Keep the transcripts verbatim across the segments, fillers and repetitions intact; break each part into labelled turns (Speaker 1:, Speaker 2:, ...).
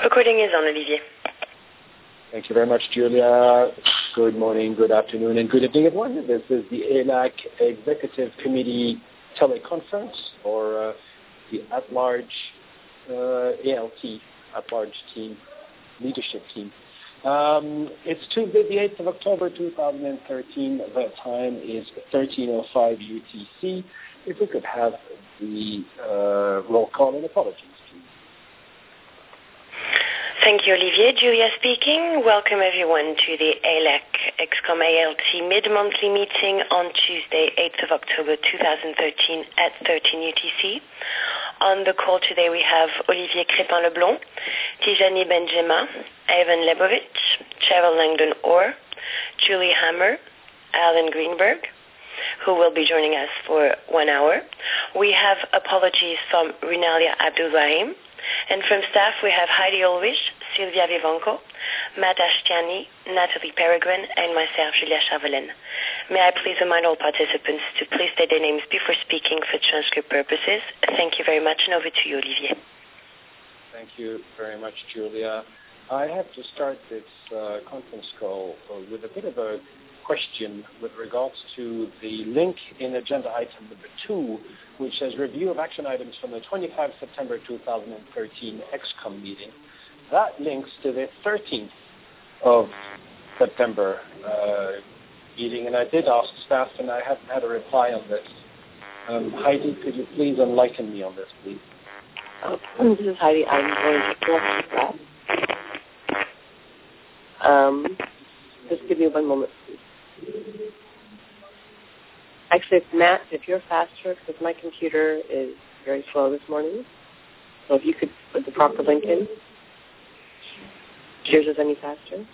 Speaker 1: Recording is on, Olivier.
Speaker 2: Thank you very much, Julia. Good morning, good afternoon, and good evening, everyone. This is the A L A C Executive Committee teleconference, or uh, the at-large uh, A L T, at-large team, leadership team. Um, it's Tuesday, the eighth of October, two thousand thirteen. The time is thirteen oh five U T C. If we could have the uh, roll call and apologies, please.
Speaker 1: Thank you, Olivier. Julia speaking. Welcome, everyone, to the A L A C ExCom A L T mid-monthly meeting on Tuesday, eighth of October, two thousand thirteen at thirteen U T C. On the call today, we have Olivier Crépin-Leblond, Tijani Benjema, Ivan Lebovich, Cheryl Langdon-Orr, Julie Hammer, Alan Greenberg, who will be joining us for one hour. We have apologies from Rinalia Abdulrahim. And from staff, we have Heidi Ulrich, Sylvia Vivanco, Matt Ashtiani, Natalie Peregrine, and myself, Julia Chauvelin. May I please remind all participants to please state their names before speaking for transcript purposes. Thank you very much, and over to you, Olivier.
Speaker 2: Thank you very much, Julia. I have to start this uh, conference call uh, with a bit of a question with regards to the link in agenda item number two, which says review of action items from the twenty-fifth of September two thousand thirteen ExCom meeting. That links to the thirteenth of September uh, meeting, and I did ask staff, and I haven't had a reply on this. Um, Heidi, could you please enlighten me on this, please?
Speaker 3: Oh, this is Heidi. I'm going to correct that. Um, just give me one moment, please. Actually, if Matt, if you're faster, because my computer is very slow this morning, so if you could put the proper link in. Yours is any faster?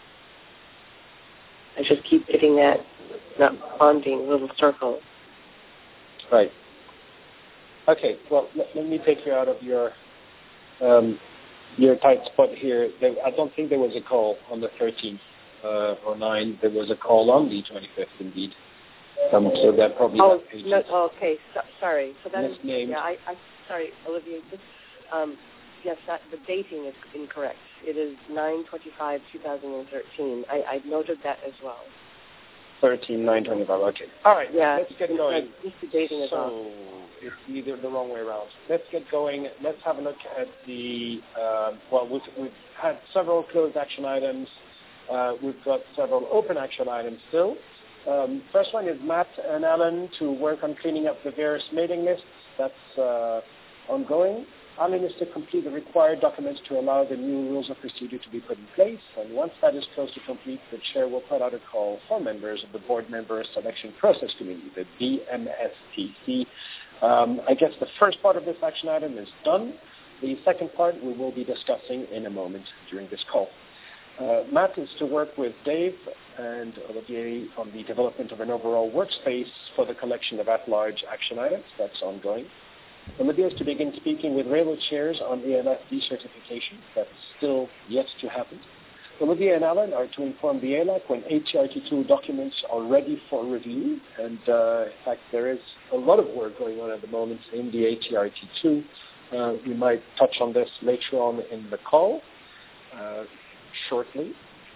Speaker 3: I just keep hitting that not responding little circle.
Speaker 2: Right. Okay. Well, let, let me take you out of your um, your tight spot here. There, I don't think there was a call on the thirteenth. Uh, or nine, there was a call on the twenty-fifth, indeed. Um, so that probably
Speaker 3: oh,
Speaker 2: that
Speaker 3: no, oh, okay. So, sorry. So that is
Speaker 2: misnamed.
Speaker 3: Yeah, I, I sorry, Olivier. This, um, yes, that, the dating is incorrect. It is nine twenty-five, two thousand thirteen. I, I noted that as well.
Speaker 2: Thirteen nine twenty-five. Okay. All right.
Speaker 3: Yeah.
Speaker 2: Let's get going.
Speaker 3: Just the dating is
Speaker 2: so
Speaker 3: off.
Speaker 2: It's either the wrong way around. Let's get going. Let's have a look at the. Uh, well, we've, we've had several closed action items. Uh, we've got several open action items still. Um, first one is Matt and Alan to work on cleaning up the various mailing lists. That's uh, ongoing. Alan is to complete the required documents to allow the new rules of procedure to be put in place. And once that is close to complete, the chair will put out a call for members of the Board Member Selection Process Committee, the B M S T C. Um, I guess the first part of this action item is done. The second part we will be discussing in a moment during this call. Uh, Matt is to work with Dave and Olivier on the development of an overall workspace for the collection of at-large action items. That's ongoing. Olivier is to begin speaking with railroad chairs on A L F D certification. That's still yet to happen. Olivier and Alan are to inform the A L A C when A T R T two documents are ready for review. And uh, in fact, there is a lot of work going on at the moment in the A T R T two. Uh, we might touch on this later on in the call. Uh, shortly.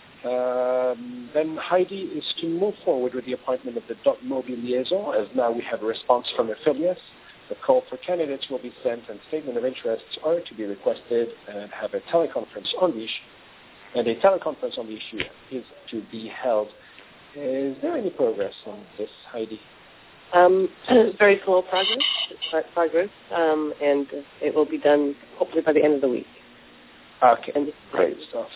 Speaker 2: Um, then Heidi is to move forward with the appointment of the dot mobile liaison, as now we have a response from affiliates. The call for candidates will be sent and statement of interests are to be requested and have a teleconference on the issue. And a teleconference on the issue is to be held. Is there any progress on this, Heidi?
Speaker 3: Um, very slow progress, progress um, and it will be done hopefully by the end of the week.
Speaker 2: Okay, great stuff.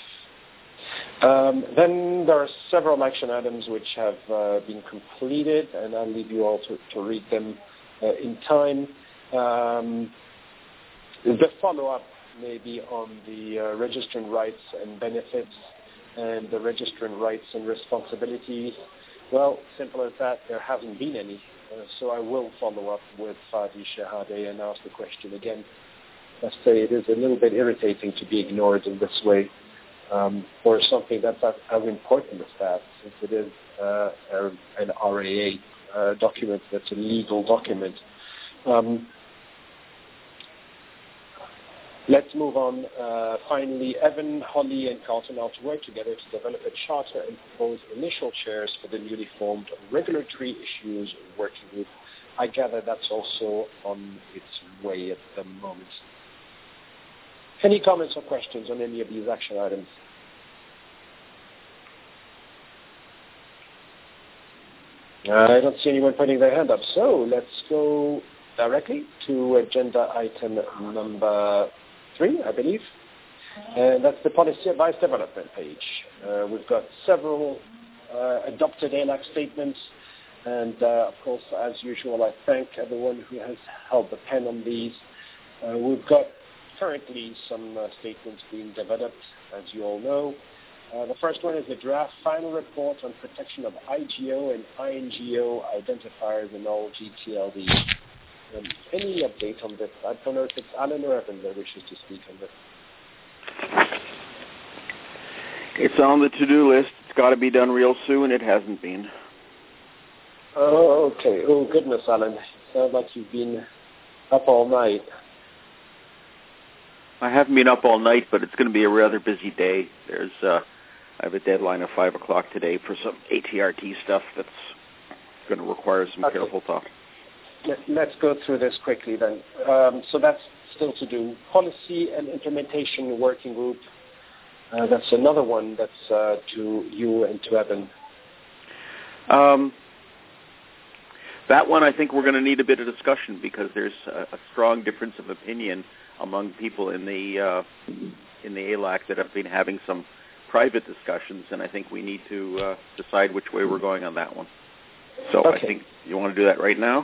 Speaker 2: Um, then there are several action items which have uh, been completed, and I'll leave you all to, to read them uh, in time. Um, the follow-up may be on the uh, registering rights and benefits and the registering rights and responsibilities. Well, simple as that, there hasn't been any. Uh, so I will follow up with Fadi Shehadeh and ask the question again. I say it is a little bit irritating to be ignored in this way. Um, for something that's as, as important as that, since it is uh, a, an R A A uh, document, that's a legal document. Um, Let's move on. Uh, finally, Evan, Holly, and Carlton are to work together to develop a charter and propose initial chairs for the newly formed regulatory issues working group. I gather that's also on its way at the moment. Any comments or questions on any of these action items? I don't see anyone putting their hand up, so let's go directly to agenda item number three, I believe, and that's the policy advice development page. Uh, we've got several uh, adopted A L A C statements, and uh, of course, as usual, I thank everyone who has held the pen on these. Uh, we've got currently some uh, statements being developed, as you all know. Uh, the first one is the draft final report on protection of I G O and I N G O identifiers in all G T L Ds. Um, any update on this? I don't know if it's Alan or Evan that wishes to speak on this.
Speaker 4: It's on the to-do list. It's got to be done real soon. It hasn't been.
Speaker 2: Oh, okay. Oh, goodness, Alan. Sounds like you've been up all night.
Speaker 4: I haven't been up all night, but it's going to be a rather busy day. There's, uh, I have a deadline of five o'clock today for some A T R T stuff that's going to require some
Speaker 2: okay.
Speaker 4: careful thought.
Speaker 2: Let's go through this quickly then. Um, so that's still to do. Policy and Implementation Working Group. Uh, that's another one that's uh, to you and to Evan.
Speaker 4: Um, that one, I think we're going to need a bit of discussion because there's a, a strong difference of opinion among people in the uh, in the A L A C that have been having some private discussions, and I think we need to uh, decide which way we're going on that one. So
Speaker 2: okay.
Speaker 4: I think you want to do that right now?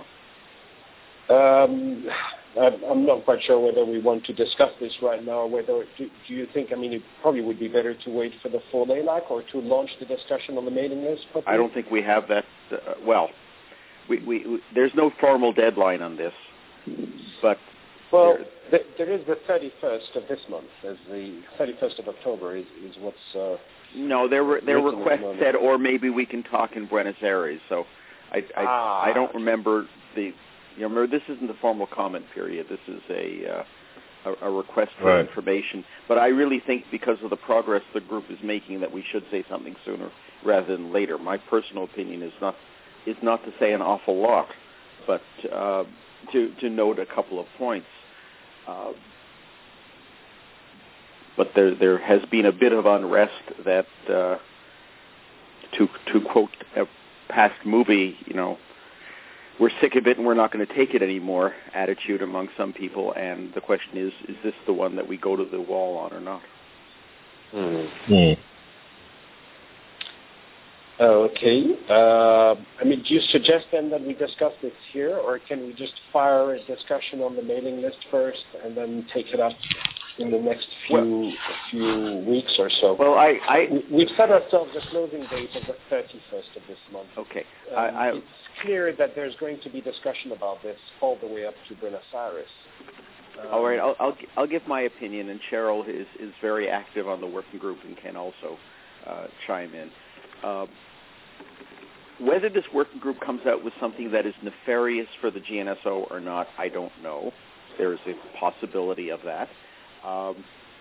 Speaker 2: Um, I'm not quite sure whether we want to discuss this right now, or whether, do, do you think, I mean, it probably would be better to wait for the full A L A C or to launch the discussion on the mailing list? Probably?
Speaker 4: I don't think we have that, uh, well, we, we, we, there's no formal deadline on this, but...
Speaker 2: Well, there, there is the thirty-first of this month, as the thirty-first of October is, is what's... Uh,
Speaker 4: no, there were there requests said, or maybe we can talk in Buenos Aires, so I, I,
Speaker 2: ah.
Speaker 4: I don't remember the... You know, remember, this isn't the formal comment period. This is a uh, a, a request for
Speaker 5: right.
Speaker 4: information. But I really think because of the progress the group is making that we should say something sooner rather than later. My personal opinion is not is not to say an awful lot, but uh, to to note a couple of points. Uh, but there there has been a bit of unrest that, uh, to to quote a past movie, you know, we're sick of it and we're not going to take it anymore attitude among some people. And the question is, is this the one that we go to the wall on or not?
Speaker 5: Mm.
Speaker 2: Okay. Uh, I mean, do you suggest then that we discuss this here, or can we just fire a discussion on the mailing list first and then take it up in the next few well, few weeks or so?
Speaker 4: Well, I, I
Speaker 2: we, we've set ourselves a closing date of the thirty-first of this month.
Speaker 4: Okay.
Speaker 2: Um,
Speaker 4: I, I,
Speaker 2: it's clear that there's going to be discussion about this all the way up to Buenos Aires. Um,
Speaker 4: all right. I'll, I'll I'll give my opinion, and Cheryl is is very active on the working group and can also uh, chime in. Uh, whether this working group comes out with something that is nefarious for the G N S O or not, I don't know. There is a possibility of that. Um,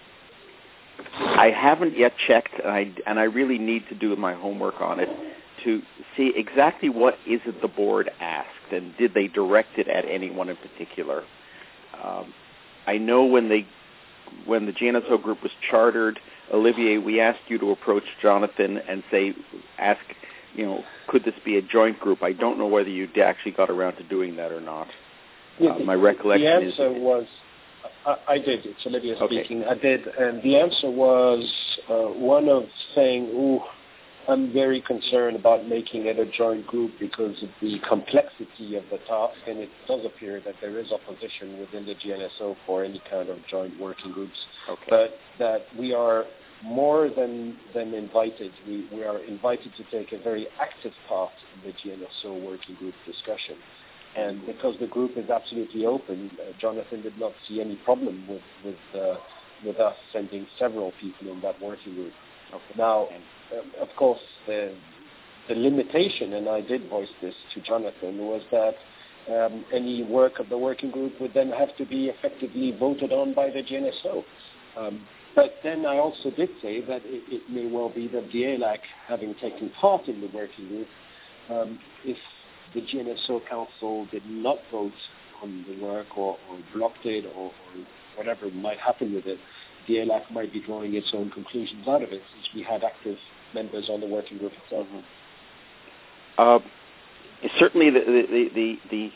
Speaker 4: I haven't yet checked, and I, and I really need to do my homework on it to see exactly what is it the board asked, and did they direct it at anyone in particular. Um, I know when they when the G N S O group was chartered, Olivier, we asked you to approach Jonathan and say, ask, you know, could this be a joint group? I don't know whether you actually got around to doing that or not.
Speaker 2: Yeah,
Speaker 4: uh, my recollection
Speaker 2: the answer
Speaker 4: is...
Speaker 2: was, I, I did, it's Olivier
Speaker 4: okay.
Speaker 2: speaking, I did, and the answer was uh, one of saying, ooh, I'm very concerned about making it a joint group because of the complexity of the task, and it does appear that there is opposition within the G N S O for any kind of joint working groups.
Speaker 4: Okay.
Speaker 2: But that we are more than than invited. We, we are invited to take a very active part in the G N S O working group discussion. And because the group is absolutely open, uh, Jonathan did not see any problem with with, uh, with us sending several people in that working group.
Speaker 4: Okay.
Speaker 2: Now, uh, of course, the, the limitation, and I did voice this to Jonathan, was that um, any work of the working group would then have to be effectively voted on by the G N S O. Um, but then I also did say that it, it may well be that the A L A C, having taken part in the working group, um, if the G N S O Council did not vote on the work or, or blocked it or, or whatever might happen with it, the A L A C might be drawing its own conclusions out of it, since we had active members on the working group itself.
Speaker 4: Uh, certainly the the, the the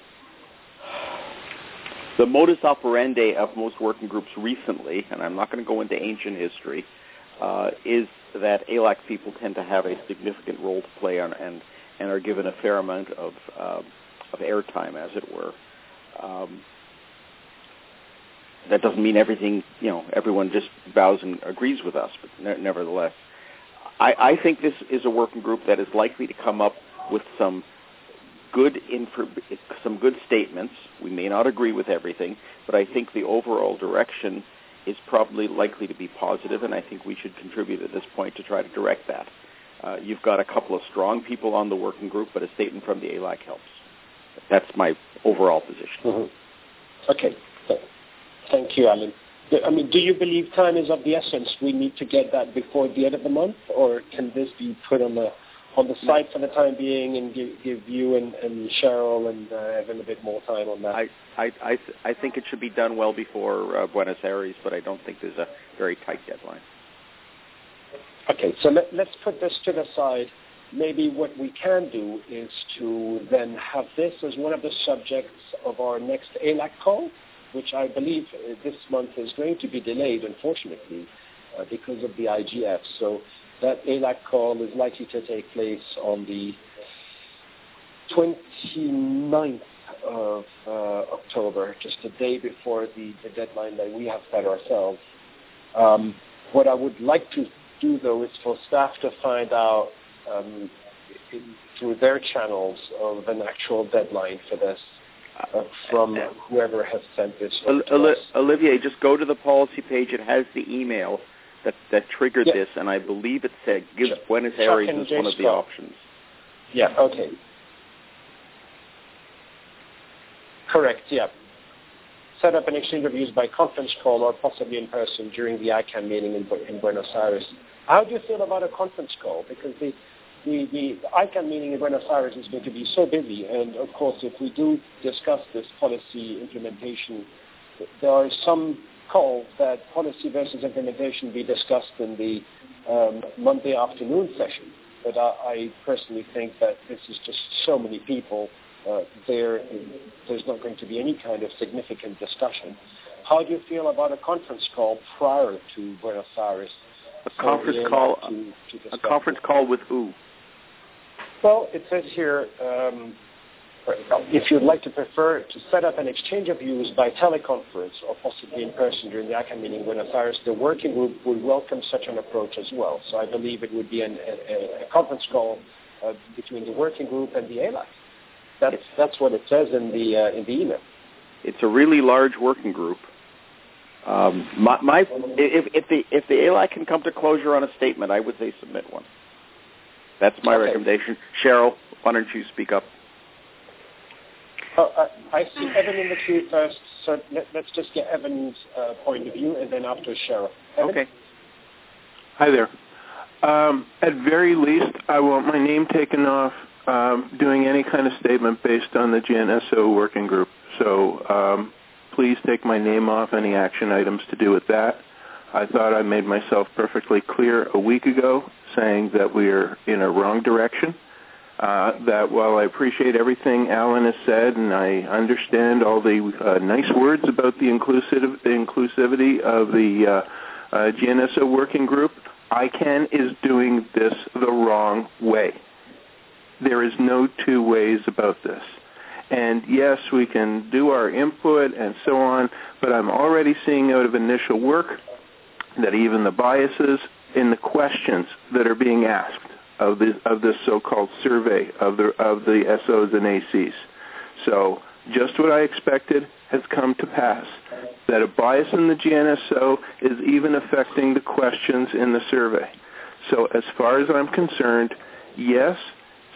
Speaker 4: the modus operandi of most working groups recently, and I'm not going to go into ancient history, uh, is that A L A C people tend to have a significant role to play on and and are given a fair amount of uh, of airtime, as it were. Um, that doesn't mean everything, you know, everyone just bows and agrees with us, but ne- nevertheless, I, I think this is a working group that is likely to come up with some good infor- some good statements. We may not agree with everything, but I think the overall direction is probably likely to be positive, and I think we should contribute at this point to try to direct that. Uh, you've got a couple of strong people on the working group, but a statement from the A L A C helps. That's my overall position.
Speaker 2: Mm-hmm. Okay. Thank you, Alan. I mean, do you believe time is of the essence? We need to get that before the end of the month, or can this be put on the on the site for the time being and give, give you and, and Cheryl and uh, Evan a bit more time on that?
Speaker 4: I I I, th- I think it should be done well before uh, Buenos Aires, but I don't think there's a very tight deadline.
Speaker 2: Okay, so let, let's put this to the side. Maybe what we can do is to then have this as one of the subjects of our next A L A C call, which I believe uh, this month is going to be delayed, unfortunately, uh, because of the I G F. So that A L A C call is likely to take place on the twenty-ninth of uh, October, just a day before the, the deadline that we have set ourselves. Um, what I would like to do, though, is for staff to find out um, in, through their channels of an actual deadline for this uh, from whoever has sent this to
Speaker 4: Oli-
Speaker 2: us.
Speaker 4: Olivier, just go to the policy page. It has the email that, that triggered
Speaker 2: yeah.
Speaker 4: this, and I believe it said give
Speaker 2: Chuck,
Speaker 4: Buenos
Speaker 2: Chuck
Speaker 4: Aires
Speaker 2: and
Speaker 4: as
Speaker 2: Jay
Speaker 4: one of the
Speaker 2: Scott.
Speaker 4: options.
Speaker 2: Yeah, okay. Correct, yeah. Set up an exchange of views by conference call or possibly in person during the I CANN meeting in, in Buenos Aires. How do you feel about a conference call? Because the, the, the I CANN meeting in Buenos Aires is going to be so busy, and of course if we do discuss this policy implementation, there are some calls that policy versus implementation be discussed in the um, Monday afternoon session. But I, I personally think that this is just so many people Uh, there, there's not going to be any kind of significant discussion. How do you feel about a conference call prior to Buenos Aires?
Speaker 4: A conference call. To, to a conference call with who?
Speaker 2: Well, it says here, um, if you'd like to prefer to set up an exchange of views by teleconference or possibly in person during the I CANN meeting in Buenos Aires, the working group would welcome such an approach as well. So I believe it would be an, a, a conference call uh, between the working group and the A L A C. That's that's what it says in the uh, in the email.
Speaker 4: It's a really large working group. Um, my, my if, if the if the A L A C can come to closure on a statement, I would say submit one. That's my okay. recommendation. Cheryl, why don't you speak up?
Speaker 2: Oh, I, I see Evan in the queue first, so let, let's just get Evan's uh, point of view, and then after Cheryl. Evan?
Speaker 4: Okay.
Speaker 6: Hi there. Um, at very least, I want my name taken off Um, doing any kind of statement based on the G N S O working group. So um, please take my name off any action items to do with that. I thought I made myself perfectly clear a week ago saying that we are in a wrong direction, uh, that while I appreciate everything Alan has said and I understand all the uh, nice words about the inclusive, the inclusivity of the uh, uh, G N S O working group, I CANN is doing this the wrong way. There is no two ways about this. And yes, we can do our input and so on, but I'm already seeing out of initial work that even the biases in the questions that are being asked of this, of this so-called survey of the, of the S Os and A Cs. So just what I expected has come to pass, that a bias in the G N S O is even affecting the questions in the survey. So as far as I'm concerned, yes,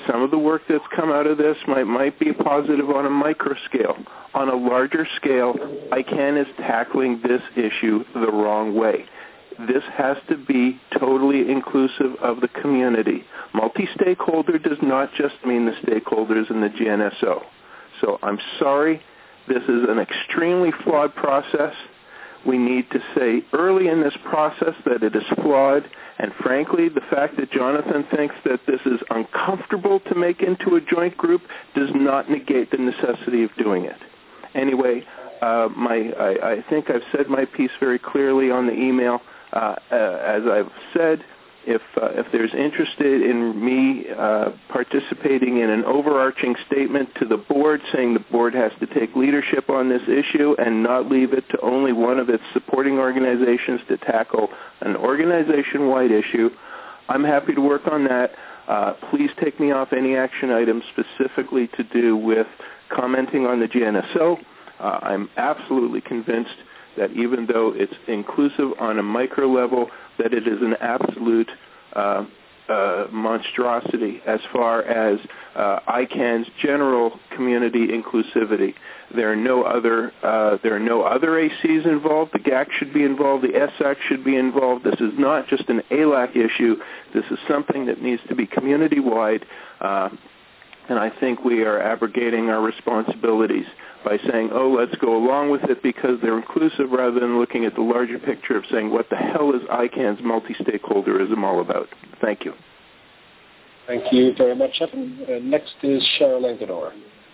Speaker 6: some of the work that's come out of this might, might be positive on a micro scale. On a larger scale, I CAN is tackling this issue the wrong way. This has to be totally inclusive of the community. Multi-stakeholder does not just mean the stakeholders in the G N S O. So I'm sorry, this is an extremely flawed process. We need to say early in this process that it is flawed, and frankly, the fact that Jonathan thinks that this is uncomfortable to make into a joint group does not negate the necessity of doing it. Anyway, uh, my, I, I think I've said my piece very clearly on the email. Uh, uh, as I've said, if uh, if there's interested in me uh, participating in an overarching statement to the board saying the board has to take leadership on this issue and not leave it to only one of its supporting organizations to tackle an organization-wide issue, I'm happy to work on that. Uh, please take me off any action items specifically to do with commenting on the G N S O. Uh, I'm absolutely convinced that even though it's inclusive on a micro level, that it is an absolute uh, uh, monstrosity as far as uh, I CAN's general community inclusivity. There are no other uh, there are no other A Cs involved. The G A C should be involved. The S A C should be involved. This is not just an A L A C issue. This is something that needs to be community-wide, uh, and I think we are abrogating our responsibilities by saying, oh, let's go along with it because they're inclusive, rather than looking at the larger picture of saying, what the hell is I CAN's multi-stakeholderism all about? Thank you.
Speaker 2: Thank you very much, Evan. Uh, next is Cheryl Engador.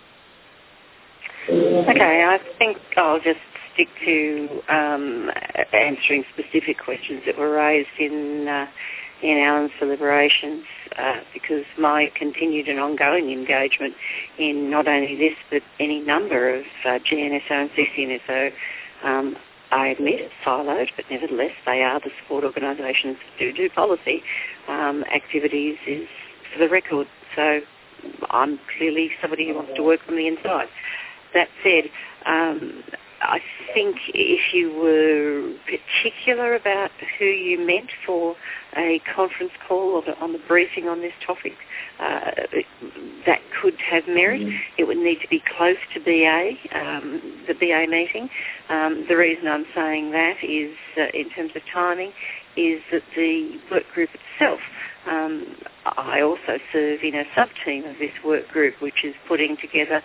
Speaker 7: Okay, I think I'll just stick to um, answering specific questions that were raised in uh, in Alan's deliberations, uh, because my continued and ongoing engagement in not only this but any number of uh, G N S O and C C N S O, um, I admit it's siloed, but nevertheless they are the support organisations that do do policy um, activities, is for the record. So I'm clearly somebody who wants to work from the inside. That said, um, I think if you were particular about who you meant for a conference call or the, on the briefing on this topic, uh, it, that could have merit. Mm-hmm. It would need to be close to B A, um, the B A meeting. Um, the reason I'm saying that is, uh, in terms of timing, is that the work group itself, um, I also serve in a sub-team of this work group, which is putting together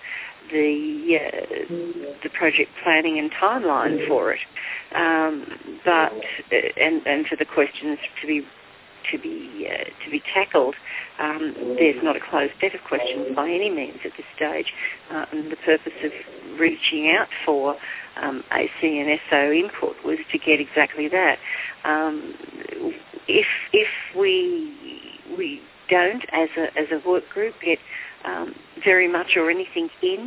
Speaker 7: the uh, the project planning and timeline for it, um, but and and for the questions to be to be uh, to be tackled, um, there's not a closed set of questions by any means at this stage. Uh, and the purpose of reaching out for um, A C and S O input was to get exactly that. Um, if if we we don't as a as a work group get Um, very much or anything in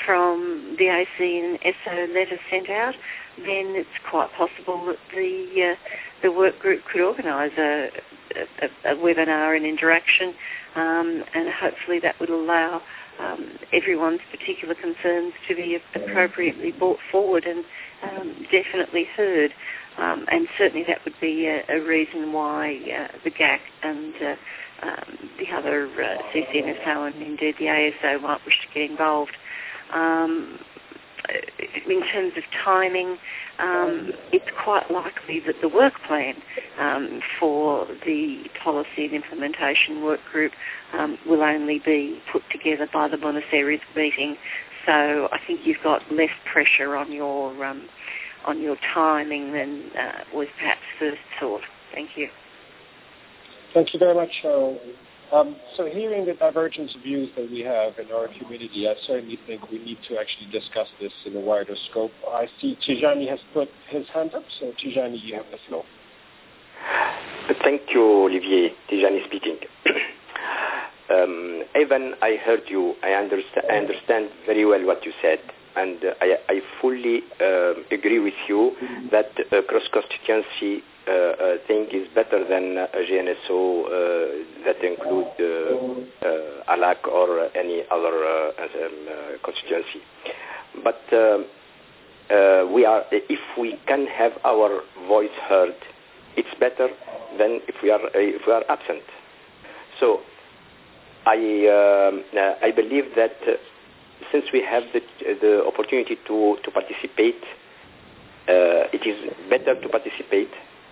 Speaker 7: from the A C and S O letters sent out, then it's quite possible that the uh, the work group could organise a, a, a webinar and interaction, um, and hopefully that would allow um, everyone's particular concerns to be appropriately brought forward and um, definitely heard. Um, and certainly that would be a, a reason why uh, the G A C and uh, um, the other uh, C C N S O and indeed the A S O might wish to get involved. Um, in terms of timing, um, it's quite likely that the work plan um, for the policy and implementation work group um, will only be put together by the Buenos Aires meeting. So I think you've got less pressure on your um, on your timing than uh, was perhaps first thought. Thank you.
Speaker 2: Thank you very much, Cheryl. Um, so hearing the divergence of views that we have in our community, I certainly think we need to actually discuss this in a wider scope. I see Tijani has put his hand up, so Tijani, you have the floor.
Speaker 5: Thank you, Olivier. Tijani speaking. um, Evan, I heard you. I understand, I understand very well what you said. And uh, I, I fully uh, agree with you that uh, cross-constituency uh, uh, thing is better than a G N S O uh, that include uh, uh, A L A C or any other uh, um, uh, constituency. But um, uh, we are, if we can have our voice heard, it's better than if we are uh, if we are absent. So I um, uh, I believe that uh, since we have the, the opportunity to, to participate, uh, it is better to participate,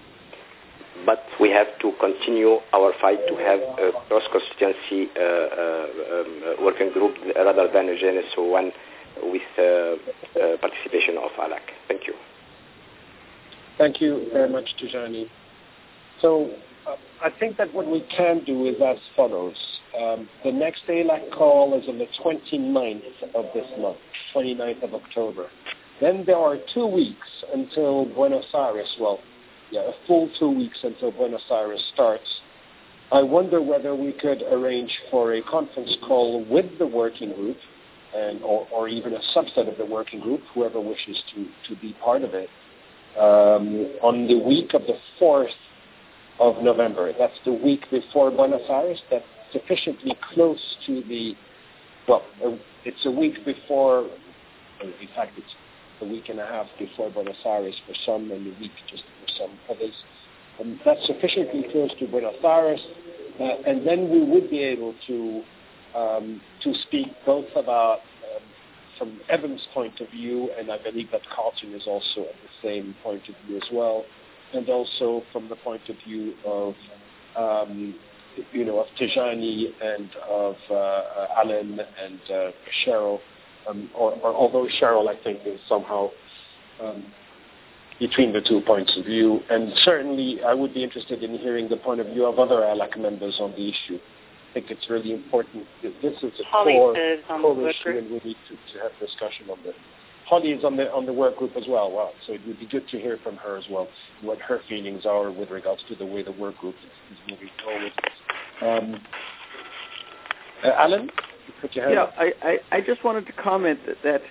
Speaker 5: but we have to continue our fight to have a cross-constituency uh, uh, um, working group rather than a G N S O one with uh, uh, participation of A L A C. Thank you.
Speaker 2: Thank you very much, Tijani. So uh, I think that what we can do is as follows. Um, the next A L A C call is on the twenty-ninth of this month, twenty-ninth of October. Then there are two weeks until Buenos Aires, well, yeah, a full two weeks until Buenos Aires starts. I wonder whether we could arrange for a conference call with the working group, and or, or even a subset of the working group, whoever wishes to, to be part of it, um, on the week of the fourth of November. That's the week before Buenos Aires. That's sufficiently close to the, well, it's a week before, in fact, it's a week and a half before Buenos Aires for some, and a week just for some others. And that's sufficiently close to Buenos Aires, uh, and then we would be able to um, to speak both about, um, from Evan's point of view, and I believe that Carlton is also at the same point of view as well, and also from the point of view of, um, you know, of Tijani and of uh, Alan and uh, Cheryl, um, or, or although Cheryl, I think, is somehow um, between the two points of view. And certainly I would be interested in hearing the point of view of other A L A C members on the issue. I think it's really important that this is a
Speaker 7: Holly
Speaker 2: core,
Speaker 7: core
Speaker 2: issue, and we need to, to have discussion on this. Holly is on the on the work group as well. Wow. So it would be good to hear from her as well, what her feelings are with regards to the way the work group is, is moving forward. Um, uh, Alan, you put your hand
Speaker 4: yeah,
Speaker 2: up.
Speaker 4: I, I, I just wanted to comment that, that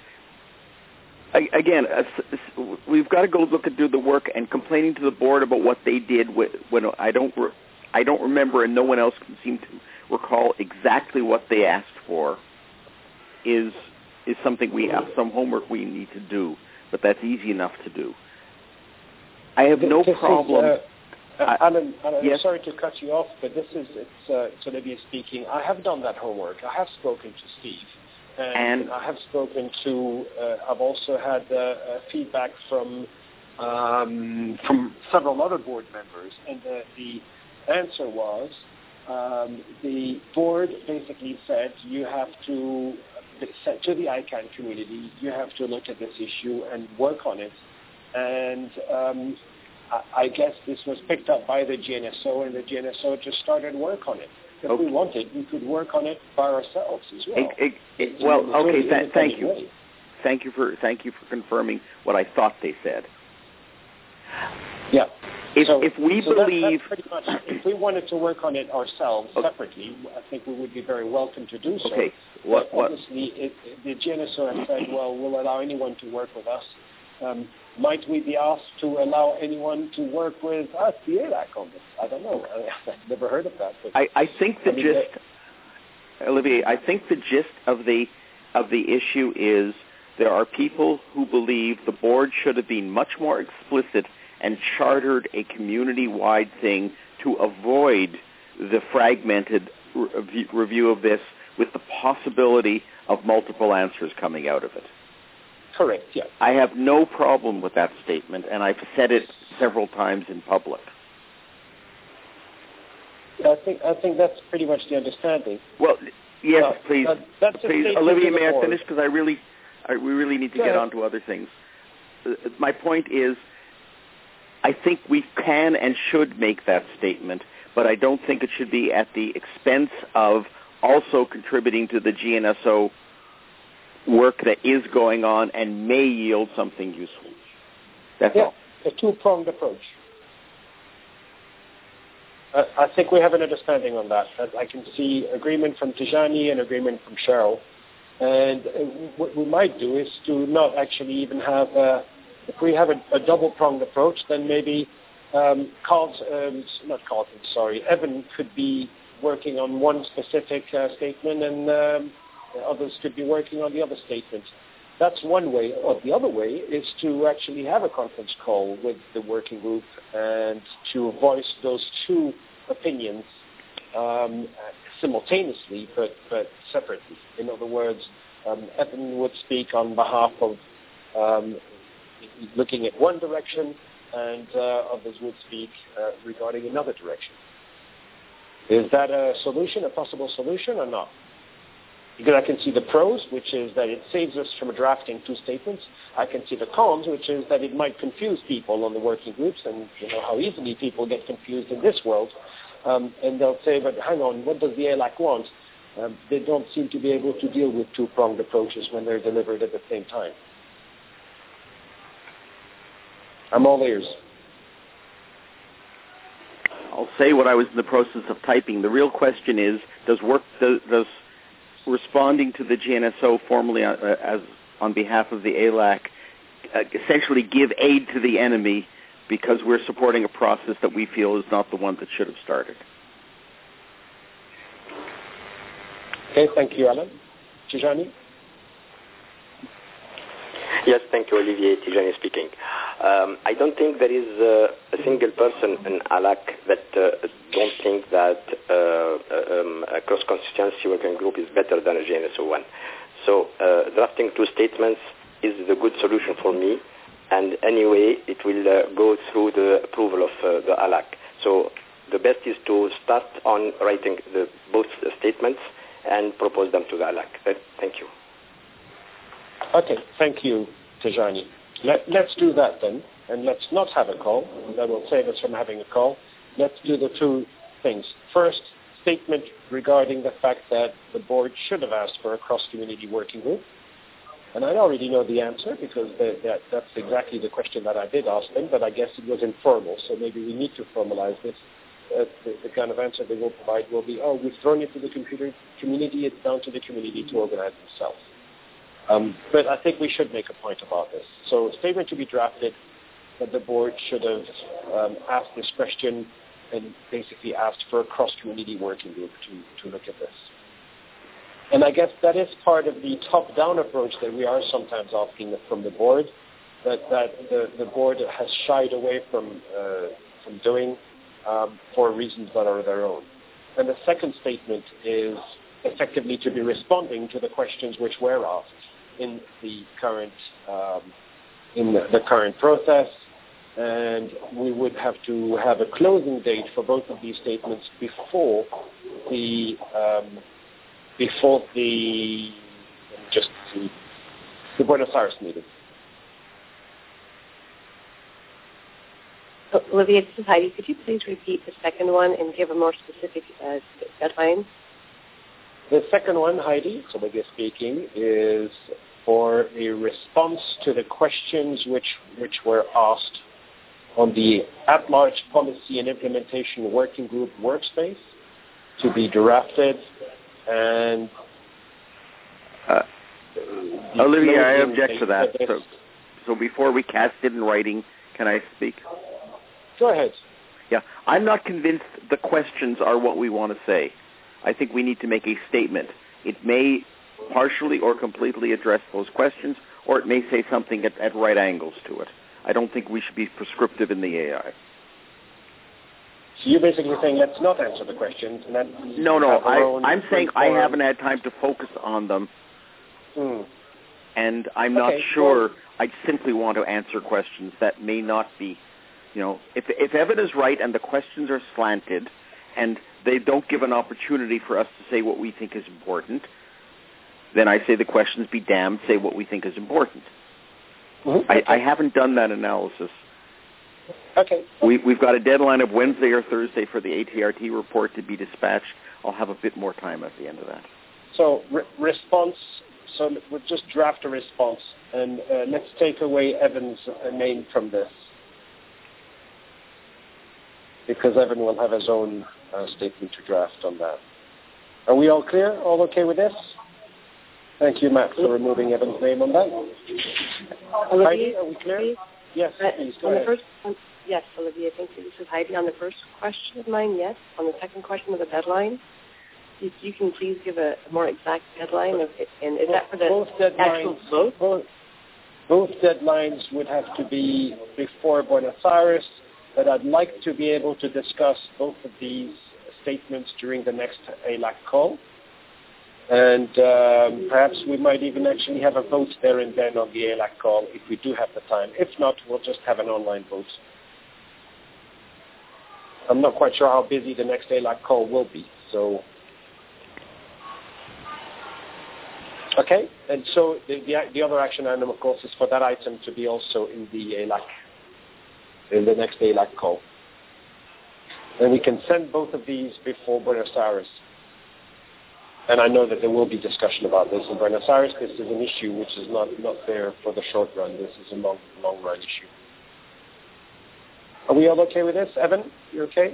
Speaker 4: I, again, uh, we've got to go look and do the work, and complaining to the board about what they did with, when I don't re, I don't remember, and no one else can seem to recall exactly what they asked for, is is something we have some homework we need to do, but that's easy enough to do. I have no
Speaker 2: this
Speaker 4: problem.
Speaker 2: Is, uh,
Speaker 4: I,
Speaker 2: Alan, Alan
Speaker 4: yes?
Speaker 2: I'm sorry to cut you off, but this is it's, uh, it's Olivier speaking. I have done that homework. I have spoken to Steve, and, and I have spoken to. Uh, I've also had uh, uh, feedback from um, from several other board members, and uh, the answer was um, the board basically said you have to. Said to the I CANN community, you have to look at this issue and work on it. And um, I, I guess this was picked up by the G N S O, and the G N S O just started work on it. If okay. we wanted, we could work on it by ourselves as well.
Speaker 4: It, it, it, well, okay, th- thank you. Way. Thank you for thank you for confirming what I thought they said.
Speaker 2: Yeah.
Speaker 4: If,
Speaker 2: so,
Speaker 4: if we
Speaker 2: so
Speaker 4: believe,
Speaker 2: that, that's pretty much, if we wanted to work on it ourselves okay. separately, I think we would be very welcome to do so.
Speaker 4: Okay. What,
Speaker 2: but obviously, it, the G N S O has said, well, we'll allow anyone to work with us. Um, might we be asked to allow anyone to work with us, the A L A C, on this? I don't know. I've never heard of that. But,
Speaker 4: I, I think the
Speaker 2: I mean,
Speaker 4: gist, that, Olivier, I think the gist of the of the issue is there are people who believe the board should have been much more explicit and chartered a community-wide thing to avoid the fragmented re- review of this with the possibility of multiple answers coming out of it.
Speaker 2: Correct, yeah.
Speaker 4: I have no problem with that statement, and I've said it several times in public.
Speaker 2: I think I think that's pretty much the understanding.
Speaker 4: Well, yes,
Speaker 2: no,
Speaker 4: please.
Speaker 2: That, that's
Speaker 4: please, Olivier, may I finish? Because I really, I, we really need to Go get ahead. on to other things. Uh, my point is, I think we can and should make that statement, but I don't think it should be at the expense of also contributing to the G N S O work that is going on and may yield something useful. That's
Speaker 2: yeah,
Speaker 4: all.
Speaker 2: A two-pronged approach. Uh, I think we have an understanding on that. I can see agreement from Tijani and agreement from Cheryl. And uh, what we might do is to not actually even have a If we have a, a double-pronged approach, then maybe um, Carlton, um, not Carlton, sorry, Evan could be working on one specific uh, statement, and um, others could be working on the other statement. That's one way. Or the other way is to actually have a conference call with the working group and to voice those two opinions um, simultaneously, but, but separately. In other words, um, Evan would speak on behalf of um, looking at one direction, and uh, others would speak uh, regarding another direction. Is that a solution, a possible solution, or not? Because I can see the pros, which is that it saves us from drafting two statements. I can see the cons, which is that it might confuse people on the working groups, and you know how easily people get confused in this world. Um, and they'll say, but hang on, what does the A L A C want? Um, they don't seem to be able to deal with two-pronged approaches when they're delivered at the same time. I'm all ears.
Speaker 4: I'll say what I was in the process of typing. The real question is, does work does, does responding to the G N S O formally uh, as on behalf of the A L A C uh, essentially give aid to the enemy because we're supporting a process that we feel is not the one that should have started?
Speaker 2: Okay, thank you, Alan. Tijani?
Speaker 5: Yes, thank you, Olivier. Tijani speaking. Um, I don't think there is uh, a single person in A L A C that uh, don't think that uh, um, a cross-constituency working group is better than a G N S O one. So uh, drafting two statements is the good solution for me, and anyway, it will uh, go through the approval of uh, the A L A C. So the best is to start on writing the both statements and propose them to the A L A C. Thank you.
Speaker 2: Okay, thank you, Tijani. Let, let's do that then, and let's not have a call. That will save us from having a call. Let's do the two things. First, statement regarding the fact that the board should have asked for a cross-community working group. And I already know the answer because the, that, that's exactly the question that I did ask them, but I guess it was informal, so maybe we need to formalize this. Uh, the, the kind of answer they will provide will be, oh, we've thrown it to the computer community, it's down to the community to organize themselves. Um, but I think we should make a point about this. So a statement to be drafted that the board should have um, asked this question and basically asked for a cross-community working group to, to look at this. And I guess that is part of the top-down approach that we are sometimes asking from the board, that, that the, the board has shied away from, uh, from doing um, for reasons that are their own. And the second statement is effectively to be responding to the questions which were asked in the current um, in the, the current process, and we would have to have a closing date for both of these statements before the um, before the just the, the Buenos Aires meeting.
Speaker 3: So, Olivia, this is Heidi. Could you please repeat the second one and give a more specific uh, deadline?
Speaker 2: The second one, Heidi, so Olivia speaking, is for a response to the questions which which were asked on the at-large policy and implementation working group workspace to be drafted and
Speaker 4: uh, Olivia, I object to that. So, so before we cast it in writing, can I speak?
Speaker 2: Go ahead.
Speaker 4: Yeah, I'm not convinced the questions are what we want to say. I think we need to make a statement. It may partially or completely address those questions, or it may say something at, at right angles to it. I don't think we should be prescriptive in the A I.
Speaker 2: So you're basically saying let's not answer the questions. And then
Speaker 4: no, no, I, I'm saying I haven't had time to focus on them,
Speaker 2: mm.
Speaker 4: and I'm not
Speaker 2: okay,
Speaker 4: sure.
Speaker 2: well,
Speaker 4: I simply want to answer questions that may not be, you know, if, if Evan is right and the questions are slanted and they don't give an opportunity for us to say what we think is important, then I say the questions be damned, say what we think is important.
Speaker 2: Mm-hmm.
Speaker 4: I,
Speaker 2: okay.
Speaker 4: I haven't done that analysis.
Speaker 2: Okay.
Speaker 4: We, we've got a deadline of Wednesday or Thursday for the A T R T report to be dispatched. I'll have a bit more time at the end of that.
Speaker 2: So re- response, so we'll just draft a response, and uh, let's take away Evan's uh, name from this, because Evan will have his own uh, statement to draft on that. Are we all clear? All okay with this? Thank you, Matt, for removing Evan's name on that.
Speaker 3: Olivia,
Speaker 2: Heidi, are we clear?
Speaker 3: please?
Speaker 2: Yes,
Speaker 3: Uh,
Speaker 2: please, go
Speaker 3: on
Speaker 2: ahead.
Speaker 3: the first, um, yes, Olivia, thank you. This is Heidi. On the first question of mine, yes. On the second question of the deadline, if you can please give a more exact deadline, of it, and is that for the
Speaker 2: both
Speaker 3: actual
Speaker 2: deadlines,
Speaker 3: vote?
Speaker 2: Both, both deadlines would have to be before Buenos Aires, but I'd like to be able to discuss both of these statements during the next A L A C call. And um, perhaps we might even actually have a vote there and then on the A L A C call if we do have the time. If not, we'll just have an online vote. I'm not quite sure how busy the next A L A C call will be. So, okay. And so the, the, the other action item, of course, is for that item to be also in the A L A C, in the next A L A C call. And we can send both of these before Buenos Aires. And I know that there will be discussion about this in Buenos Aires. This is an issue which is not, not there for the short run. This is a long, long run issue. Are we all okay with this? Evan, you okay?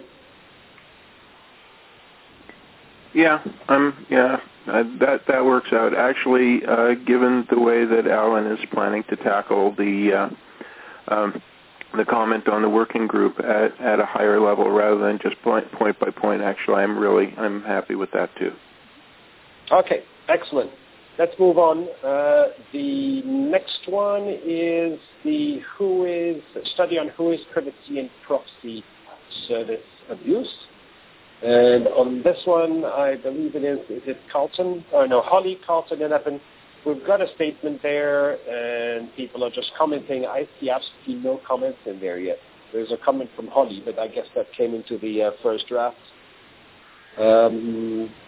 Speaker 6: Yeah, I'm. Yeah, uh, that that works out. Actually, uh, given the way that Alan is planning to tackle the uh, um, the comment on the working group at, at a higher level rather than just point point by point, actually, I'm really I'm happy with that too.
Speaker 2: Okay, excellent. Let's move on. Uh, the next one is the who is study on who is privacy and proxy service abuse. And on this one, I believe it is, is it Carlton? Oh, no, Holly, Carlton, and Evan. We've got a statement there, and people are just commenting. I see absolutely no comments in there yet. There's a comment from Holly, but I guess that came into the uh, first draft. Um,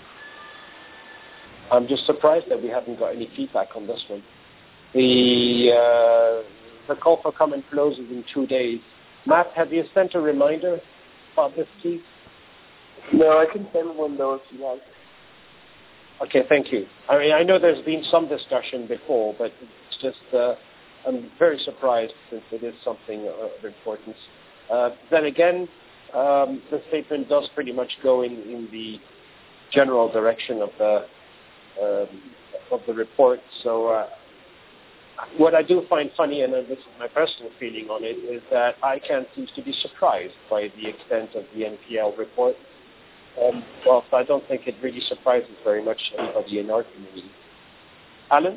Speaker 2: I'm just surprised that we haven't got any feedback on this one. The uh, the call for comment closes in two days. Matt, have you sent a reminder about this, please?
Speaker 8: No, I can send one though if you like.
Speaker 2: Okay, thank you. I mean, I know there's been some discussion before, but it's just uh, I'm very surprised since it is something of importance. Uh, then again, um, the statement does pretty much go in, in the general direction of the um, of the report. So uh, what I do find funny, and this is my personal feeling on it, is that ICANN seems to be surprised by the extent of the N P L report. Um, well, I don't think it really surprises very much anybody in our community. Alan?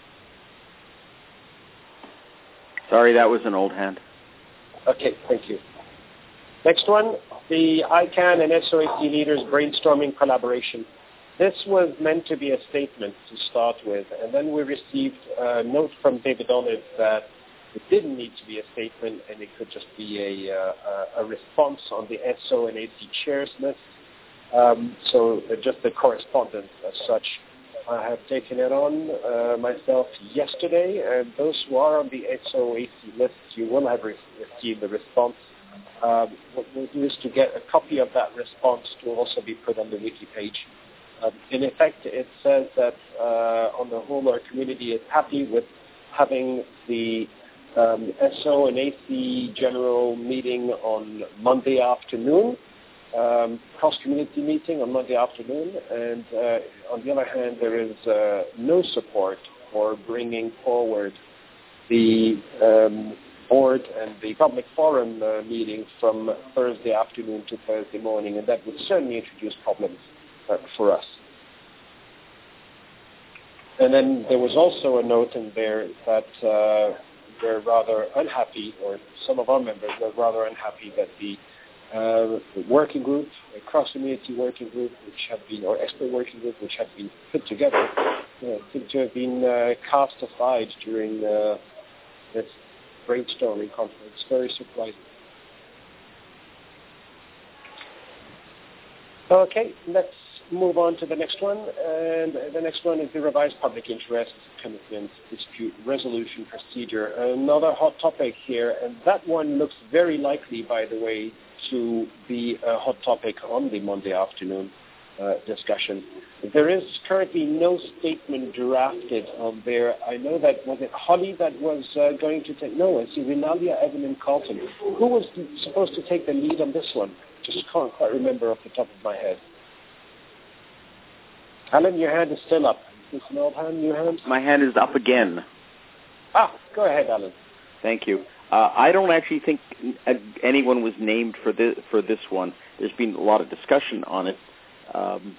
Speaker 4: Sorry, that was an old hand.
Speaker 2: Okay, thank you. Next one, the ICANN and S O A C leaders brainstorming collaboration. This was meant to be a statement to start with, and then we received a note from David Olive that it didn't need to be a statement, and it could just be a, uh, a response on the S O and A C chairs list. Um, so uh, just the correspondence as such. I have taken it on uh, myself yesterday, and those who are on the S O A C list, you will have re- received the response. Um, what we'll do is to get a copy of that response to also be put on the wiki page. Um, in effect, it says that uh, on the whole, our community is happy with having the um, S O and A C general meeting on Monday afternoon. Um, cross-community meeting on Monday afternoon, and uh, on the other hand, there is uh, no support for bringing forward the um, board and the public forum uh, meeting from Thursday afternoon to Thursday morning, and that would certainly introduce problems uh, for us. And then there was also a note in there that uh, we're rather unhappy, or some of our members were rather unhappy that the Uh, the working group, a cross-community working group, which had been, or expert working group, which had been put together, you know, seemed to have been uh, cast aside during uh, this brainstorming conference. Very surprising. Okay, let's move on to the next one. And the next one is the revised public interest commitment dispute resolution procedure. Another hot topic here, and that one looks very likely, by the way, to be a hot topic on the Monday afternoon uh, discussion. There is currently no statement drafted on there. I know that, was it Holly that was uh, going to take, no, it's Rinaldia, Evan, and Carlton. Who was supposed to take the lead on this one? Just can't quite remember off the top of my head. Alan, your hand is still up. Is this an old hand, new hand?
Speaker 4: My hand is up again.
Speaker 2: Ah, go ahead, Alan.
Speaker 4: Thank you. Uh, I don't actually think anyone was named for this, for this one. There's been a lot of discussion on it. Um,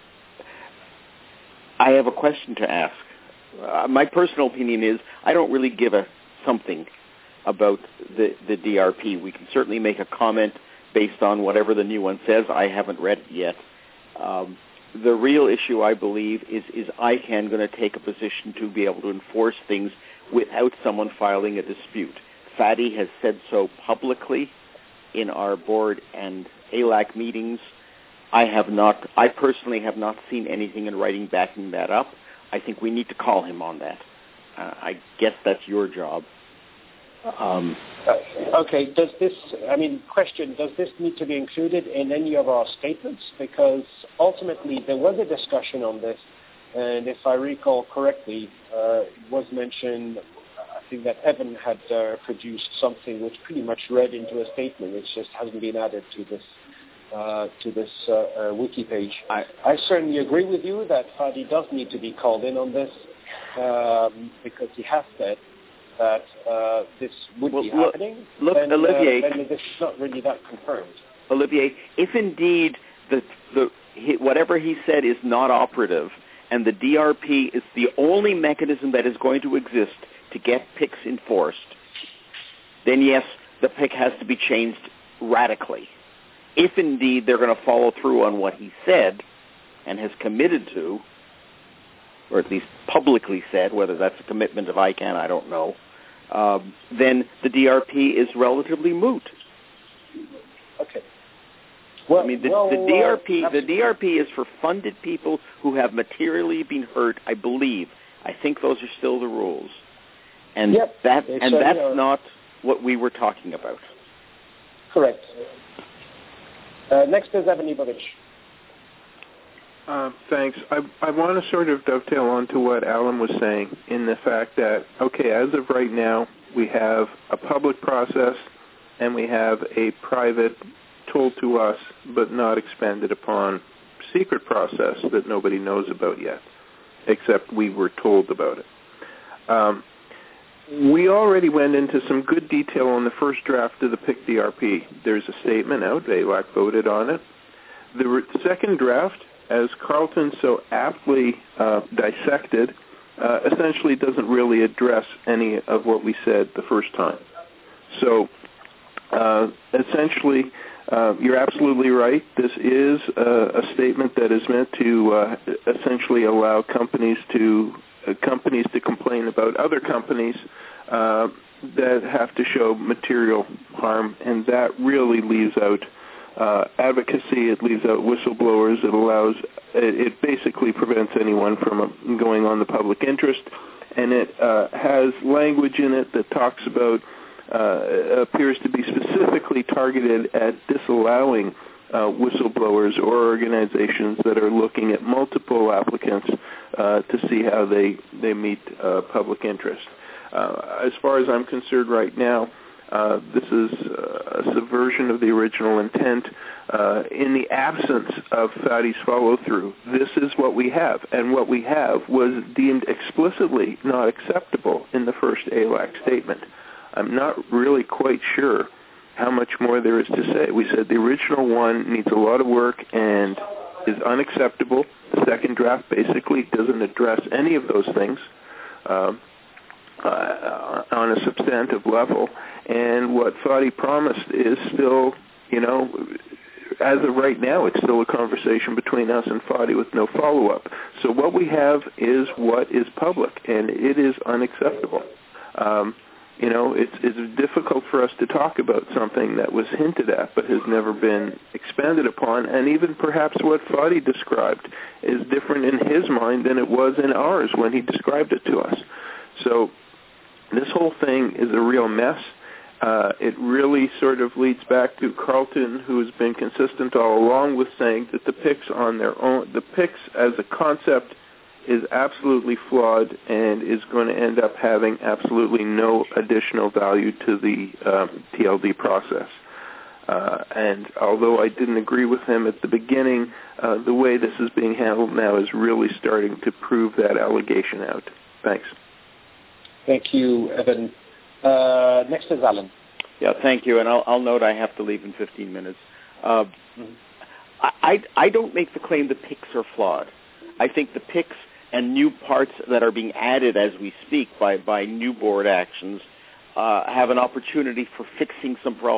Speaker 4: I have a question to ask. Uh, my personal opinion is I don't really give a something about the, the D R P. We can certainly make a comment based on whatever the new one says. I haven't read it yet. Um, the real issue, I believe, is, is I C A N going to take a position to be able to enforce things without someone filing a dispute. Fadi has said so publicly in our board and A L A C meetings. I have not, I personally have not seen anything in writing backing that up. I think we need to call him on that. Uh, I guess that's your job. Um,
Speaker 2: uh, okay, does this, I mean, question, does this need to be included in any of our statements? Because ultimately there was a discussion on this, and if I recall correctly, uh, it was mentioned, I think that Evan had uh, produced something which pretty much read into a statement, which just hasn't been added to this uh, to this uh, uh, wiki page. I, I certainly agree with you that Fadi does need to be called in on this, um, because he has said that uh, this would
Speaker 4: well,
Speaker 2: be
Speaker 4: look,
Speaker 2: happening.
Speaker 4: Look,
Speaker 2: then,
Speaker 4: Olivier,
Speaker 2: uh, then it's not really that confirmed.
Speaker 4: Olivier, if indeed the, the he, whatever he said is not operative, and the D R P is the only mechanism that is going to exist to get P I Cs enforced, then yes, the P I C has to be changed radically. If indeed they're going to follow through on what he said and has committed to, or at least publicly said, whether that's a commitment of I C A N, I don't know, um, then the D R P is relatively moot.
Speaker 2: Okay. Well,
Speaker 4: I mean, the,
Speaker 2: well,
Speaker 4: the D R P
Speaker 2: uh,
Speaker 4: the D R P is for funded people who have materially been hurt, I believe. I think those are still the rules. And
Speaker 2: yep,
Speaker 4: that and
Speaker 2: uh,
Speaker 4: that's
Speaker 2: uh,
Speaker 4: not what we were talking about.
Speaker 2: Correct. Uh, next is Evan Ibovic.
Speaker 6: Uh, thanks. I, I want to sort of dovetail on to what Alan was saying in the fact that, okay, as of right now, we have a public process and we have a private, told to us but not expended upon secret process that nobody knows about yet, except we were told about it. Um, we already went into some good detail on the first draft of the P I C D R P. There's a statement out. A L A C voted on it. The re- second draft, as Carlton so aptly uh, dissected, uh, essentially doesn't really address any of what we said the first time. So uh, essentially, uh, you're absolutely right. This is a, a statement that is meant to uh, essentially allow companies to uh, companies to complain about other companies uh, that have to show material harm, and that really leaves out Uh, advocacy. It leaves out whistleblowers. It allows, it, it basically prevents anyone from uh, going on the public interest, and it uh, has language in it that talks about, uh, appears to be specifically targeted at disallowing uh, whistleblowers or organizations that are looking at multiple applicants uh, to see how they, they meet uh, public interest. Uh, as far as I'm concerned right now, Uh, this is uh, a subversion of the original intent. Uh, in the absence of Fadi's follow-through, this is what we have. And what we have was deemed explicitly not acceptable in the first A L A C statement. I'm not really quite sure how much more there is to say. We said the original one needs a lot of work and is unacceptable. The second draft basically doesn't address any of those things uh, uh, on a substantive level. And what Fadi promised is still, you know, as of right now, it's still a conversation between us and Fadi with no follow-up. So what we have is what is public, and it is unacceptable. Um, you know, it's, it's difficult for us to talk about something that was hinted at but has never been expanded upon, and even perhaps what Fadi described is different in his mind than it was in ours when he described it to us. So this whole thing is a real mess. Uh, it really sort of leads back to Carlton, who has been consistent all along with saying that the P I Cs on their own, the P I Cs as a concept is absolutely flawed and is going to end up having absolutely no additional value to the um, T L D process. Uh, and although I didn't agree with him at the beginning, uh, the way this is being handled now is really starting to prove that allegation out. Thanks.
Speaker 2: Thank you, Evan. Uh, next is Alan.
Speaker 4: Yeah, thank you. And I'll, I'll note I have to leave in fifteen minutes. Uh, mm-hmm. I, I don't make the claim the P I Cs are flawed. I think the P I Cs and new parts that are being added as we speak by, by new board actions uh, have an opportunity for fixing some problems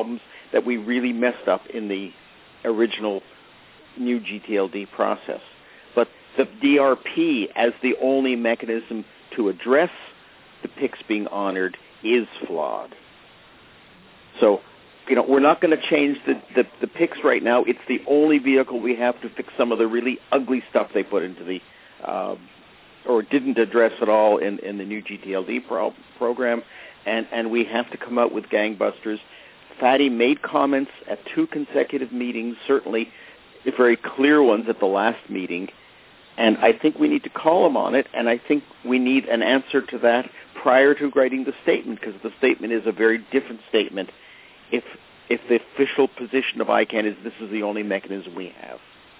Speaker 4: that we really messed up in the original new G T L D process. But the D R P as the only mechanism to address the P I Cs being honored is flawed. So, you know, we're not going to change the, the, the P I Cs right now. It's the only vehicle we have to fix some of the really ugly stuff they put into the, uh, or didn't address at all in, in the new G T L D pro- program, and, and we have to come out with gangbusters. Fadi made comments at two consecutive meetings, certainly very clear ones at the last meeting, and I think we need to call him on it, and I think we need an answer to that prior to writing the statement, because the statement is a very different statement if if the official position of I CANN is this is the only mechanism we have.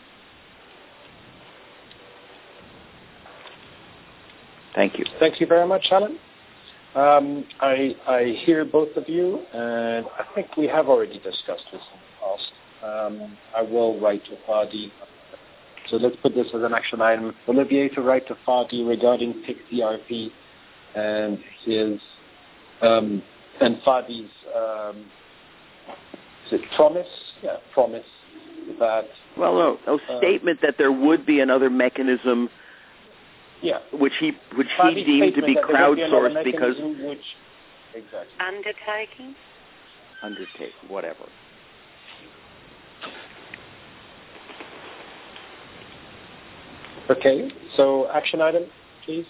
Speaker 4: Thank you.
Speaker 2: Thank you very much, Alan. Um, I, I hear both of you, and I think we have already discussed this in the past. Um, I will write to Fadi. So let's put this as an action item. Olivier to write to Fadi regarding P I C D R P and his um, and Fadi's um, is it promise? Yeah, promise that.
Speaker 4: Well, no, no
Speaker 2: uh,
Speaker 4: statement that there would be another mechanism.
Speaker 2: Yeah,
Speaker 4: which he which
Speaker 2: Fadi's
Speaker 4: he deemed to be crowdsourced
Speaker 2: be
Speaker 4: because
Speaker 2: which, exactly
Speaker 7: undertaking.
Speaker 4: Undertaking, whatever.
Speaker 2: Okay, so action item, please.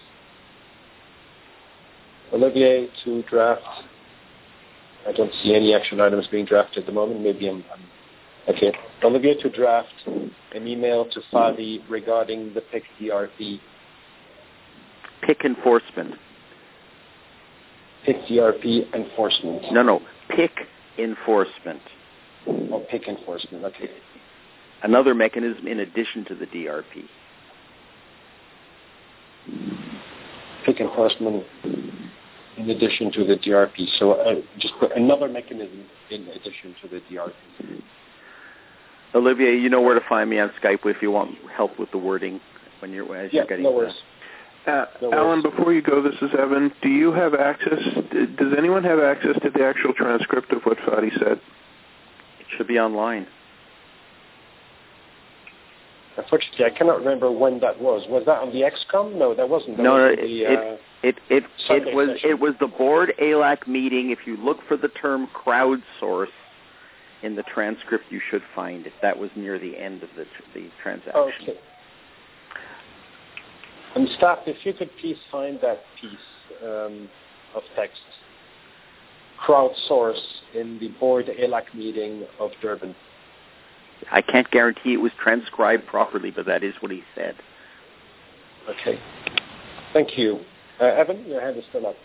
Speaker 2: Olivier to draft. I don't see any action items being drafted at the moment. Maybe I'm, I'm okay. Olivier to draft an email to Fadi regarding the P I C D R P.
Speaker 4: P I C enforcement.
Speaker 2: P I C D R P enforcement.
Speaker 4: No, no, P I C enforcement.
Speaker 2: Oh, P I C enforcement. Okay.
Speaker 4: Another mechanism in addition to the D R P.
Speaker 2: P I C enforcement in addition to the D R P. So uh, just put another mechanism in addition to the D R P.
Speaker 4: Olivier, you know where to find me on Skype if you want help with the wording when you're as
Speaker 2: yeah,
Speaker 4: you're getting
Speaker 2: no worries.
Speaker 6: Uh,
Speaker 2: no
Speaker 6: Alan,
Speaker 2: worries.
Speaker 6: before you go, this is Evan. Do you have access? Does anyone have access to the actual transcript of what Fadi said?
Speaker 4: It should be online.
Speaker 2: Unfortunately, I cannot remember when that was. Was that on the X COM? No, that wasn't. That
Speaker 4: no,
Speaker 2: was
Speaker 4: no,
Speaker 2: the,
Speaker 4: it,
Speaker 2: uh,
Speaker 4: it, it, it, it was
Speaker 2: session.
Speaker 4: it was the board A L A C meeting. If you look for the term crowdsource in the transcript, you should find it. That was near the end of the the transaction.
Speaker 2: Okay. And staff, if you could please find that piece um, of text, crowdsource in the board A L A C meeting of Durban.
Speaker 4: I can't guarantee it was transcribed properly, but that is what he said.
Speaker 2: Okay. Thank you. Uh, Evan, your hand is still up.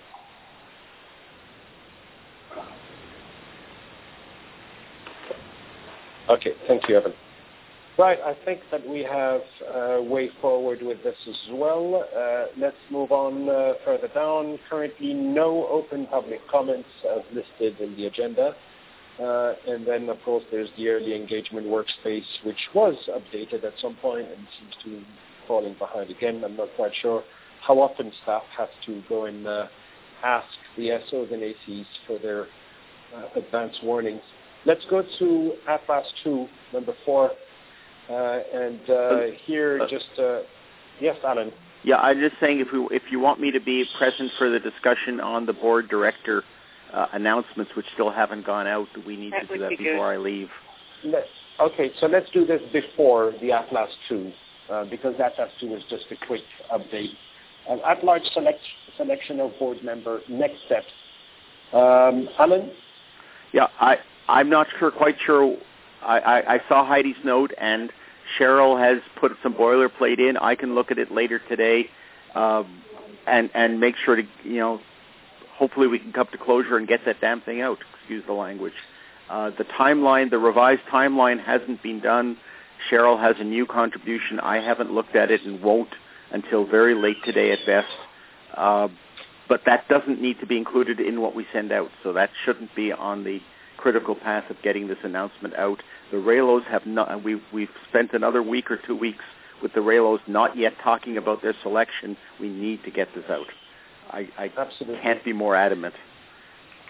Speaker 2: Okay, thank you, Evan. Right, I think that we have a way forward with this as well. Uh, let's move on uh, further down. Currently, no open public comments as listed in the agenda. Uh, and then, of course, there's the early engagement workspace, which was updated at some point and seems to be falling behind again. I'm not quite sure how often staff has to go and uh, ask the S Os and A Cs for their uh, advance warnings. Let's go to Atlas two, number four. Uh, and uh, here, just, uh, yes, Alan.
Speaker 4: Yeah, I'm just saying if, we, if you want me to be present for the discussion on the board director Uh, announcements which still haven't gone out, we need
Speaker 7: that
Speaker 4: to do that
Speaker 7: be
Speaker 4: before
Speaker 7: good.
Speaker 4: I leave.
Speaker 2: Let's, okay, so let's do this before the Atlas two, uh, because Atlas two is just a quick update. Uh, at-large select, selection of board member, next steps. Um, Alan?
Speaker 4: Yeah, I, I'm not sure, quite sure. I, I, I saw Heidi's note, and Cheryl has put some boilerplate in. I can look at it later today um, and, and make sure to, you know, hopefully we can come to closure and get that damn thing out, excuse the language. Uh, the timeline, the revised timeline hasn't been done. Cheryl has a new contribution. I haven't looked at it and won't until very late today at best. Uh, but that doesn't need to be included in what we send out, so that shouldn't be on the critical path of getting this announcement out. The Raylos have not, we've, we've spent another week or two weeks with the Raylos not yet talking about their selection. We need to get this out. I, I can't be more adamant.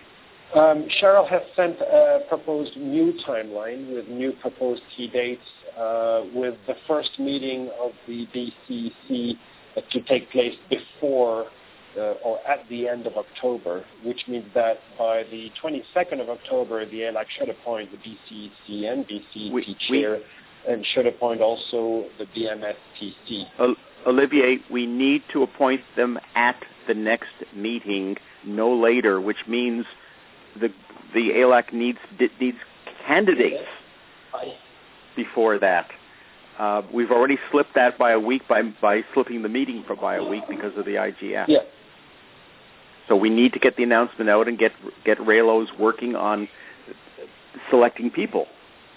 Speaker 2: Um, Cheryl has sent a proposed new timeline with new proposed key dates, uh, with the first meeting of the B C E C uh, to take place before uh, or at the end of October, which means that by the twenty-second of October, the A L A C should appoint the B C E C and B C E C
Speaker 4: we,
Speaker 2: chair we, and should appoint also the B M S P C.
Speaker 4: Olivier, we need to appoint them at the next meeting, no later, which means the the A L A C needs needs candidates before that. Uh, we've already slipped that by a week by by slipping the meeting for by a week because of the I G F.
Speaker 2: Yeah.
Speaker 4: So we need to get the announcement out and get get RAILOs working on selecting people.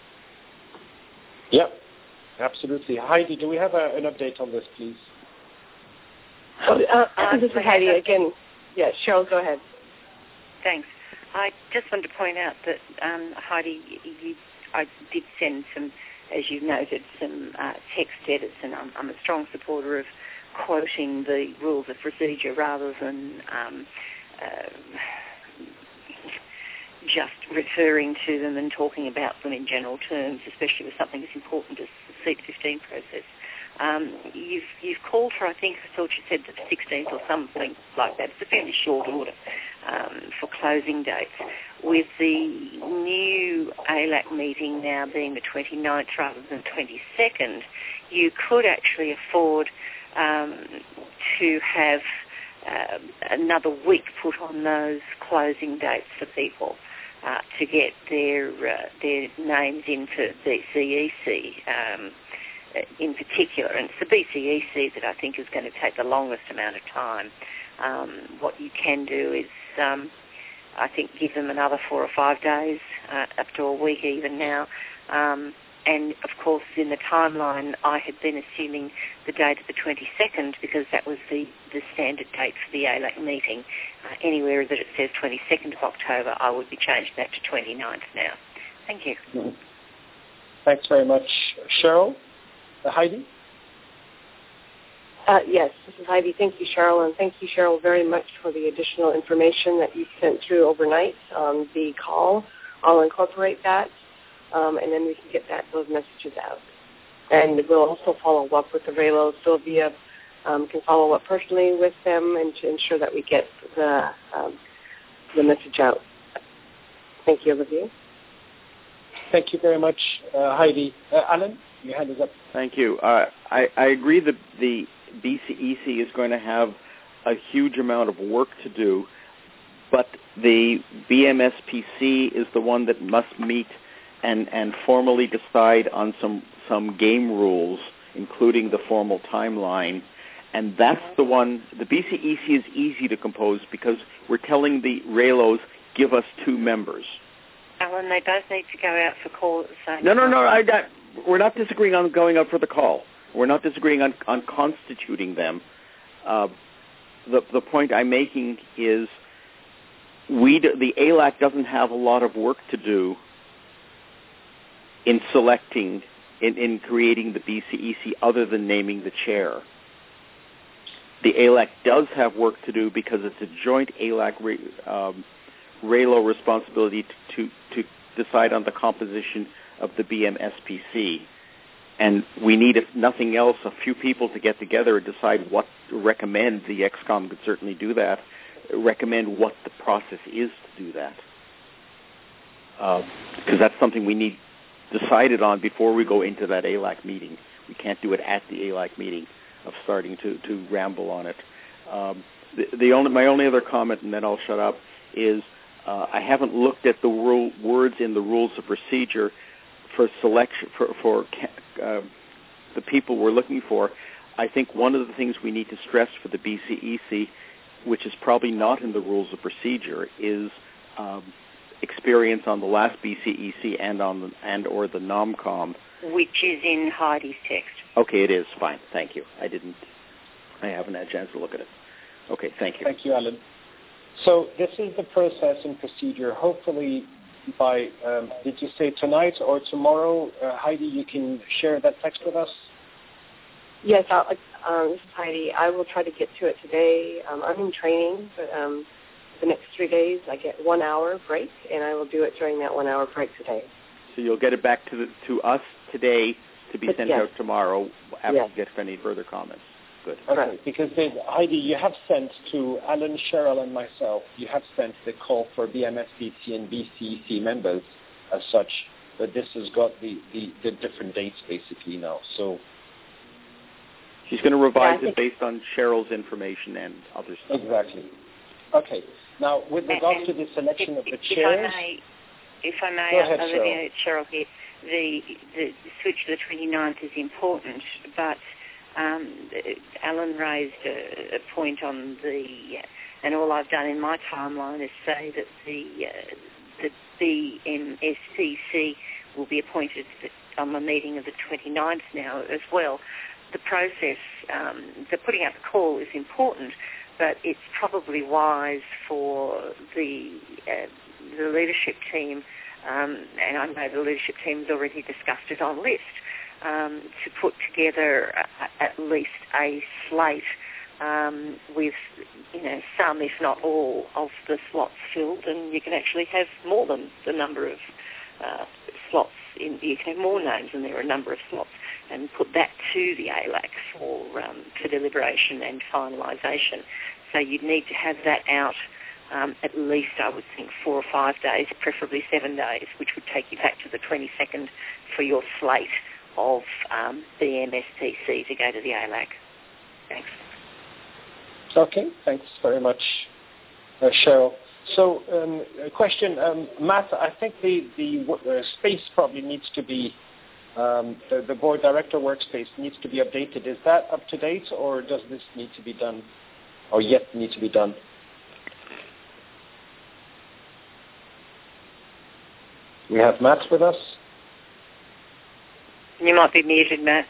Speaker 2: Yep, absolutely. Heidi, do we have a, an update on this, please?
Speaker 3: Oh, uh, this is Heidi again. Yeah, Cheryl, go ahead.
Speaker 7: Thanks. I just wanted to point out that, um, Heidi, you, I did send some, as you noted, some uh, text edits, and I'm, I'm a strong supporter of quoting the rules of procedure rather than um, uh, just referring to them and talking about them in general terms, especially with something as important as the seat fifteen process. Um, you've, you've called for, I think, I thought you said the sixteenth or something like that. It's a fairly short order um, for closing dates. With the new A L A C meeting now being the twenty-ninth rather than twenty-second, you could actually afford um, to have uh, another week put on those closing dates for people uh, to get their uh, their names into the C E C. Um, in particular, and it's the B C E C that I think is going to take the longest amount of time. Um, what you can do is, um, I think, give them another four or five days, uh, up to a week even now. Um, and, of course, in the timeline, I had been assuming the date of the twenty-second because that was the, the standard date for the A L A C meeting. Uh, anywhere that it says twenty-second of October, I would be changing that to twenty-ninth now. Thank you.
Speaker 2: Mm-hmm. Thanks very much. Cheryl? Uh, Heidi?
Speaker 3: Uh, yes, this is Heidi. Thank you, Cheryl, and thank you, Cheryl, very much for the additional information that you sent through overnight on the call. I'll incorporate that, um, and then we can get that those messages out. And we'll also follow up with the RAILOs. Sylvia um, can follow up personally with them and to ensure that we get the um, the message out. Thank you, Olivia.
Speaker 2: Thank you very much, uh, Heidi. Uh, Alan? Your hand is up.
Speaker 4: Thank you. Uh, I, I agree that the B C E C is going to have a huge amount of work to do, but the B M S P C is the one that must meet and, and formally decide on some, some game rules, including the formal timeline. And that's the one, the B C E C is easy to compose because we're telling the RAILOs, give us two members.
Speaker 7: Alan, they both need to go out for call at the same
Speaker 4: no,
Speaker 7: time.
Speaker 4: No, no, no. I, I, we're not disagreeing on going out for the call. We're not disagreeing on, on constituting them. Uh, the, the point I'm making is we do, the A L A C doesn't have a lot of work to do in selecting, in, in creating the B C E C other than naming the chair. The A L A C does have work to do because it's a joint A L A C um, RAILO responsibility to, to, to decide on the composition of the B M S P C. And we need, if nothing else, a few people to get together and decide what to recommend. The X COM could certainly do that, recommend what the process is to do that. Because uh, that's something we need decided on before we go into that A L A C meeting. We can't do it at the A L A C meeting of starting to, to ramble on it. Um, the, the only, my only other comment, and then I'll shut up, is uh, I haven't looked at the rule, words in the rules of procedure for selection for, for uh, the people we're looking for. I think one of the things we need to stress for the B C E C, which is probably not in the rules of procedure, is um, experience on the last B C E C and on the, and or the NOMCOM,
Speaker 7: which is in Heidi's text.
Speaker 4: Okay, it is fine. Thank you. I didn't. I haven't had a chance to look at it. Okay, thank you.
Speaker 2: Thank you, Alan. So this is the process and procedure. Hopefully, by um, did you say tonight or tomorrow, uh, Heidi, you can share that text with us?
Speaker 3: Yes, I'll, um, this is Heidi. I will try to get to it today. Um, I'm in training, but um, the next three days, I get one hour break, and I will do it during that one hour break today.
Speaker 4: So you'll get it back to the, to us today to be
Speaker 3: But
Speaker 4: sent
Speaker 3: yes.
Speaker 4: out tomorrow after
Speaker 3: Yes.
Speaker 4: you get any further comments. Good.
Speaker 2: Okay,
Speaker 3: Right.
Speaker 2: because they, Heidi, you have sent to Alan, Cheryl, and myself, you have sent the call for B M S B C and B C C members as such, but this has got the, the, the different dates basically now. So
Speaker 4: she's going to revise
Speaker 3: yeah,
Speaker 4: it based on Cheryl's information and other stuff.
Speaker 2: exactly. Okay. Now, with regards to the selection of the chairs,
Speaker 7: If I may, if I may
Speaker 2: Go ahead,
Speaker 7: Olivia, Cheryl here, the, the switch to the twenty-ninth is important, but um, Alan raised a, a point on the, uh, and all I've done in my timeline is say that the uh, the B M S C C will be appointed on the meeting of the twenty-ninth now as well. The process, um, the putting out the call is important, but it's probably wise for the uh, the leadership team, um, and I know the leadership team has already discussed it on list, um, to put together a, at least a slate um, with, you know, some, if not all, of the slots filled, and you can actually have more than the number of uh, slots. In, you can have more names than there are a number of slots, and put that to the A L A C for um, for deliberation and finalisation. So you'd need to have that out um, at least, I would think, four or five days, preferably seven days, which would take you back to the twenty-second for your slate of um, B M S P C to go to the A L A C. Thanks.
Speaker 2: okay, thanks very much, uh, Cheryl. So, um, a question, um, Matt, I think the, the uh, space probably needs to be, um, the, the board director workspace needs to be updated. Is that up to date, or does this need to be done, or yet need to be done? We have Matt with us.
Speaker 7: You might be muted, Matt.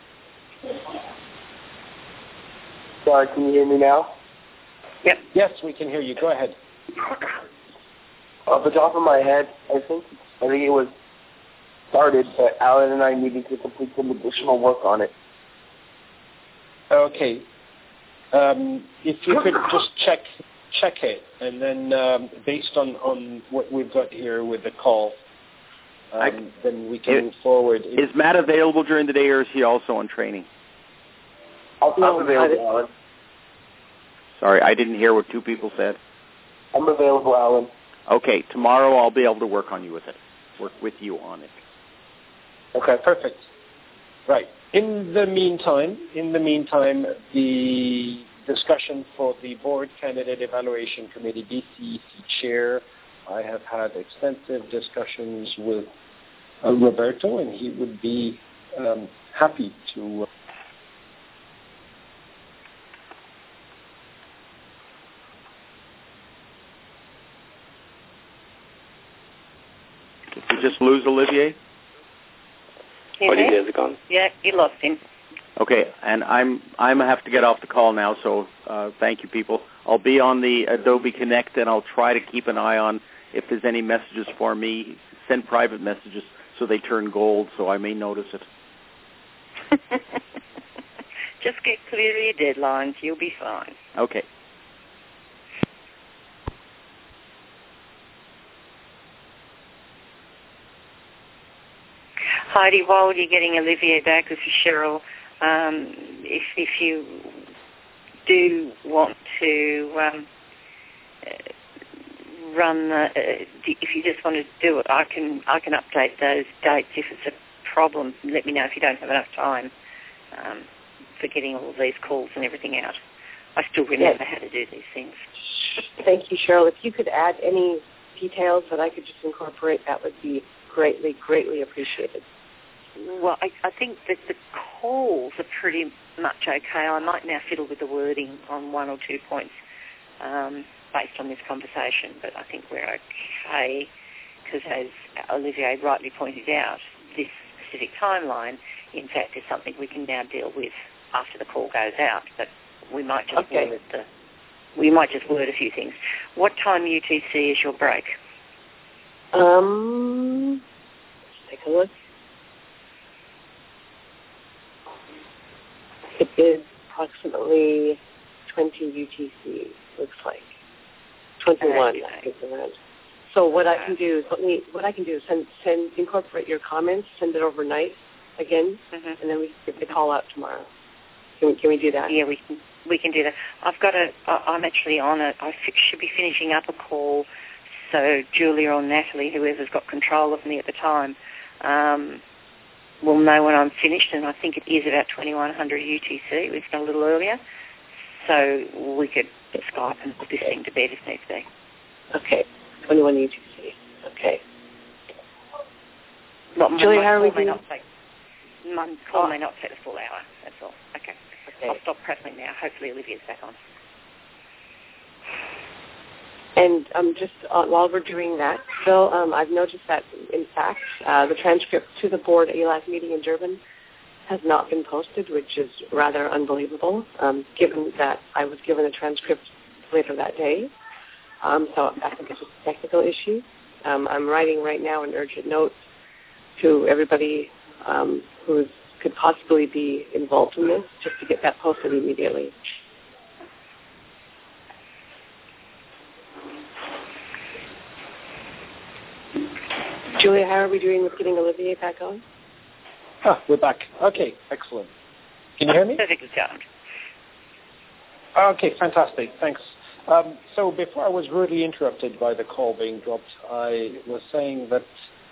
Speaker 8: Sorry, can you hear me now?
Speaker 7: Yep.
Speaker 2: Yes, we can hear you. Go ahead.
Speaker 8: Off the top of my head, I think I think it was started, but Alan and I needed to complete some additional work on it.
Speaker 2: Okay. Um, if you could just check check it, and then um, based on, on what we've got here with the call, um, I, then we can
Speaker 4: it,
Speaker 2: move forward.
Speaker 4: Is Matt available during the day, or is he also on training?
Speaker 8: I'll, I'm available, Alan.
Speaker 4: Sorry, I didn't hear what two people said.
Speaker 8: I'm available, Alan.
Speaker 4: Okay, tomorrow I'll be able to work on you with it, work with you on it.
Speaker 2: Okay, perfect. Right. In the meantime, in the meantime, the discussion for the board candidate evaluation committee, B C C chair, I have had extensive discussions with uh, Roberto, and he would be um, happy to. Uh,
Speaker 4: Did you just lose Olivier?
Speaker 5: Olivier's gone.
Speaker 7: Yeah, you lost him.
Speaker 4: Okay, and I'm I'm gonna have to get off the call now. So uh, thank you, people. I'll be on the Adobe Connect, and I'll try to keep an eye on if there's any messages for me. Send private messages so they turn gold, so I may notice it.
Speaker 7: Just get clear of your deadlines. You'll be fine.
Speaker 4: Okay.
Speaker 7: Heidi, while you're getting Olivier back, this is Cheryl. Um, if, if you do want to um, uh, run, uh, if you just want to do it, I can I can update those dates if it's a problem. Let me know if you don't have enough time um, for getting all of these calls and everything out. I still remember
Speaker 3: Yes.
Speaker 7: how to do these things.
Speaker 3: Thank you, Cheryl. If you could add any details that I could just incorporate, that would be greatly, greatly appreciated.
Speaker 7: Well, I, I think that the calls are pretty much okay. I might now fiddle with the wording on one or two points um, based on this conversation, but I think we're okay because, as Olivier rightly pointed out, this specific timeline, in fact, is something we can now deal with after the call goes out. But we might just
Speaker 3: Okay.
Speaker 7: word the we might just word a few things. What time U T C is your break?
Speaker 3: Um, let's take a look. It is approximately twenty U T C, looks like. twenty-one.
Speaker 7: Uh,
Speaker 3: so what I can do is let me, what I can do is send, send incorporate your comments, send it overnight again,
Speaker 7: mm-hmm.
Speaker 3: and then we can get the call out tomorrow. Can we, can we do that?
Speaker 7: Yeah, we can. We can do that. I've got a. I'm actually on it. I should be finishing up a call, so Julia or Natalie, whoever's got control of me at the time, um, will know when I'm finished. And I think it is about twenty-one hundred U T C. We've done a little earlier, so we could Skype and put this thing to bed if needs be.
Speaker 3: Okay, twenty-one U T C. Okay.
Speaker 7: Well,
Speaker 3: Julia,
Speaker 7: my
Speaker 3: how are we
Speaker 7: call may
Speaker 3: doing?
Speaker 7: not take. My call
Speaker 3: Oh.
Speaker 7: may not take the full hour. That's all. Okay.
Speaker 3: Okay.
Speaker 7: I'll stop pressing now. Hopefully Olivia's back on.
Speaker 3: And um, just uh, while we're doing that, Phil, um, I've noticed that, in fact, uh, the transcript to the board A L A C meeting in Durban has not been posted, which is rather unbelievable, um, given that I was given a transcript later that day. Um, so I think it's just a technical issue. Um, I'm writing right now an urgent note to everybody um, who could possibly be involved in this, just to get that posted immediately. Julia, how are we doing with getting Olivier back on?
Speaker 2: Ah, we're back. Okay, excellent. Can you hear me?
Speaker 7: Perfect sound.
Speaker 2: Okay, fantastic. Thanks. Um, so before I was rudely interrupted by the call being dropped, I was saying that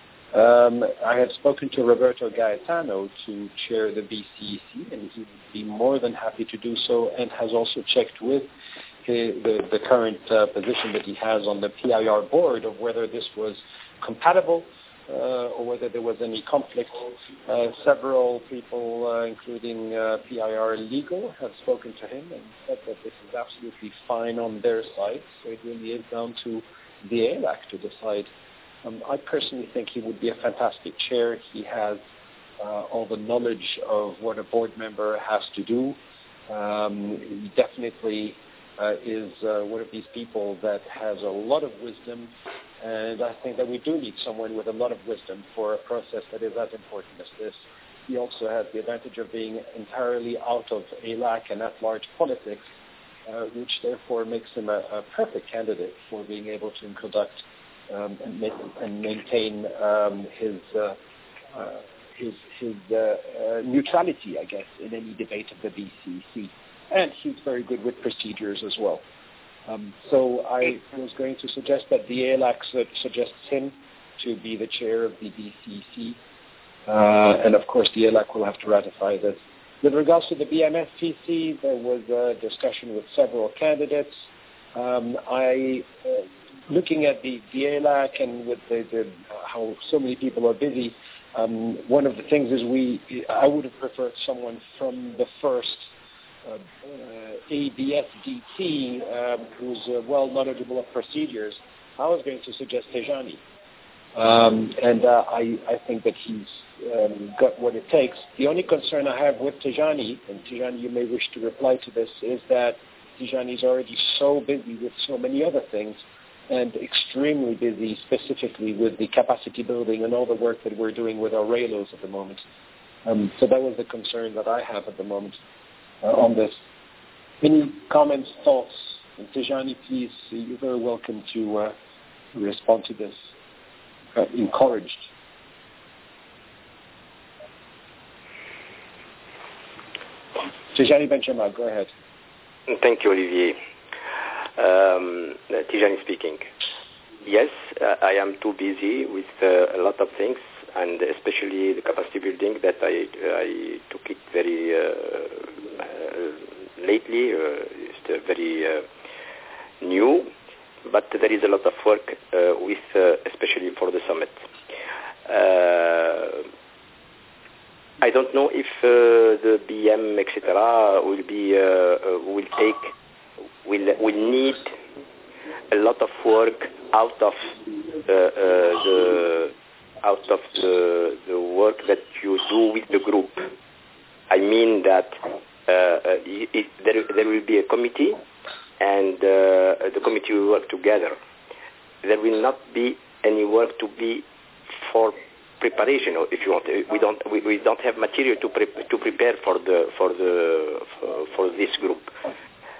Speaker 2: um, I had spoken to Roberto Gaetano to chair the B C E C, and he would be more than happy to do so, and has also checked with the, the, the current uh, position that he has on the P I R board of whether this was compatible uh, or whether there was any conflict. Uh, several people, uh, including uh, P I R Legal, have spoken to him and said that this is absolutely fine on their side. So it really is down to the A L A C to decide. Um, I personally think he would be a fantastic chair. He has uh, all the knowledge of what a board member has to do. Um, he definitely uh, is uh, one of these people that has a lot of wisdom, and I think that we do need someone with a lot of wisdom for a process that is as important as this. He also has the advantage of being entirely out of A L A C and at-large politics, uh, which therefore makes him a, a perfect candidate for being able to conduct um, and, make, and maintain um, his uh, uh, his, his uh, uh, neutrality, I guess, in any debate of the B C E C. And he's very good with procedures as well. Um, so I was going to suggest that the A L A C su- suggests him to be the chair of the B C E C. Uh, and of course, the A L A C will have to ratify this. With regards to the B M S T C, there was a discussion with several candidates. Um, I, uh, looking at the, the A L A C and with the, the, how so many people are busy, um, one of the things is we, I would have preferred someone from the first uh, uh, A B S D T um, who's uh, well knowledgeable of procedures. I was going to suggest Tejani. Um, and uh, I, I think that he's um, got what it takes. The only concern I have with Tejani, and Tejani, you may wish to reply to this, is that Tejani is already so busy with so many other things and extremely busy specifically with the capacity building and all the work that we're doing with our Raylos at the moment. Um, so that was the concern that I have at the moment uh, on this. Any comments, thoughts? And Tejani, please, you're very welcome to uh, respond to this. Uh, encouraged. Tijani Benjamin, go ahead.
Speaker 5: Thank you, Olivier. Um, Tijani speaking. Yes, uh, I am too busy with uh, a lot of things, and especially the capacity building that I, I took it very uh, uh, lately, uh, it's very uh, new. But there is a lot of work uh, with, uh, especially for the summit. Uh, I don't know if uh, the B M, et cetera, will be uh, uh, will take will will need a lot of work out of uh, uh, the out of the the work that you do with the group. I mean that uh, it, there there will be a committee. And uh, the committee will work together. There will not be any work to be for preparation, or if you want. We don't. We, we don't have material to pre- to prepare for the for the for, for this group.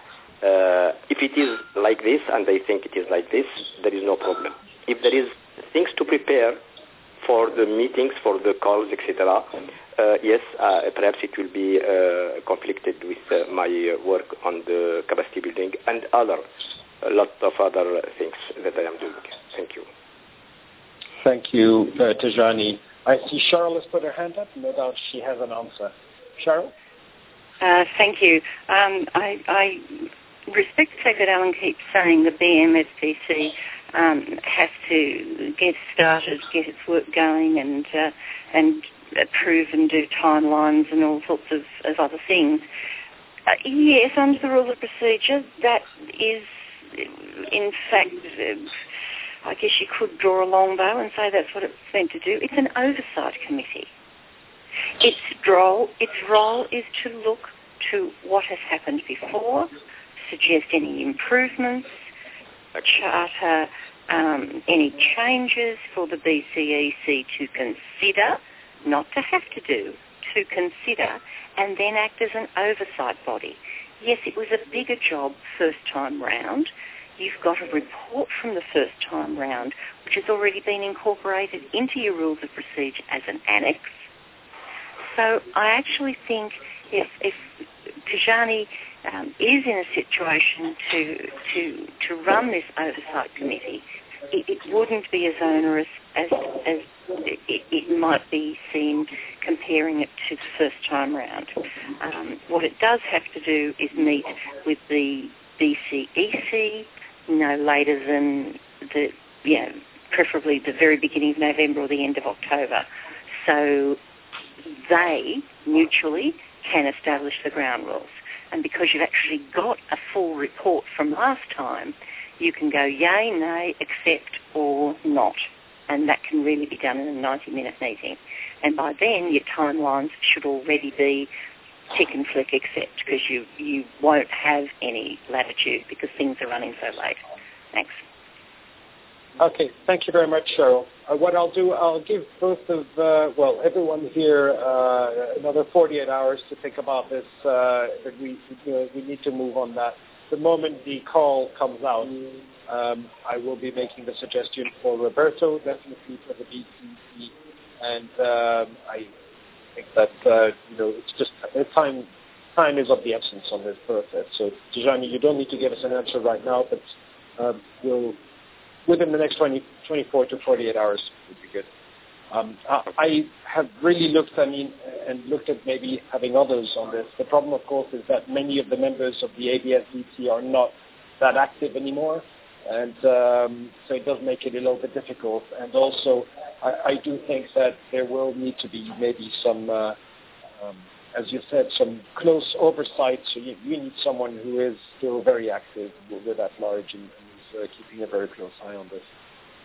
Speaker 5: Uh, if it is like this, and I think it is like this, there is no problem. If there is things to prepare for the meetings, for the calls, et cetera, uh, yes, uh, perhaps it will be uh, conflicted with uh, my work on the capacity building and other, a lot of other things that I am doing. Thank you.
Speaker 2: Thank you, uh, Tijani. I see Cheryl has put her hand up. No doubt she has an answer. Cheryl?
Speaker 7: Uh, thank you. Um, I, I respect the fact that Alan keeps saying the B M S P C um, has to get started, get its work going, and uh, and approve and do timelines and all sorts of, of other things. Uh, yes, under the rules of procedure, that is, in fact, uh, I guess you could draw a long bow and say that's what it's meant to do. It's an oversight committee. Its role, its role is to look to what has happened before, suggest any improvements, charter um, any changes for the B C E C to consider, not to have to do, to consider, and then act as an oversight body. Yes, it was a bigger job first time round. You've got a report from the first time round, which has already been incorporated into your rules of procedure as an annex. So I actually think if, if Tijani um, is in a situation to, to, to run this oversight committee, it, it wouldn't be as onerous as, as it, it might be seen comparing it to the first time round. Um, what it does have to do is meet with the B C E C no later than the, you know, preferably the very beginning of November or the end of October. So they mutually can establish the ground rules. And because you've actually got a full report from last time, you can go yay, nay, accept or not. And that can really be done in a ninety-minute meeting. And by then, your timelines should already be tick and flick accept, because you, you won't have any latitude because things are running so late. Thanks.
Speaker 2: Okay, thank you very much, Cheryl. Uh, what I'll do, I'll give both of, uh, well, everyone here uh, another forty-eight hours to think about this. Uh, but we, uh, we need to move on that. The moment the call comes out, um, I will be making the suggestion for Roberto, definitely for the B C C, and um, I think that, uh, you know, it's just uh, time, time is of the essence on this process. So, Tijani, you don't need to give us an answer right now, but um, we'll, within the next twenty, twenty-four to forty-eight hours would be good. Um, I, I have really looked, I mean, and looked at maybe having others on this. The problem, of course, is that many of the members of the A B S D C are not that active anymore, and um, so it does make it a little bit difficult. And also, I, I do think that there will need to be maybe some, uh, um, as you said, some close oversight. So you, you need someone who is still very active with at large and, and is uh, keeping a very close eye on this.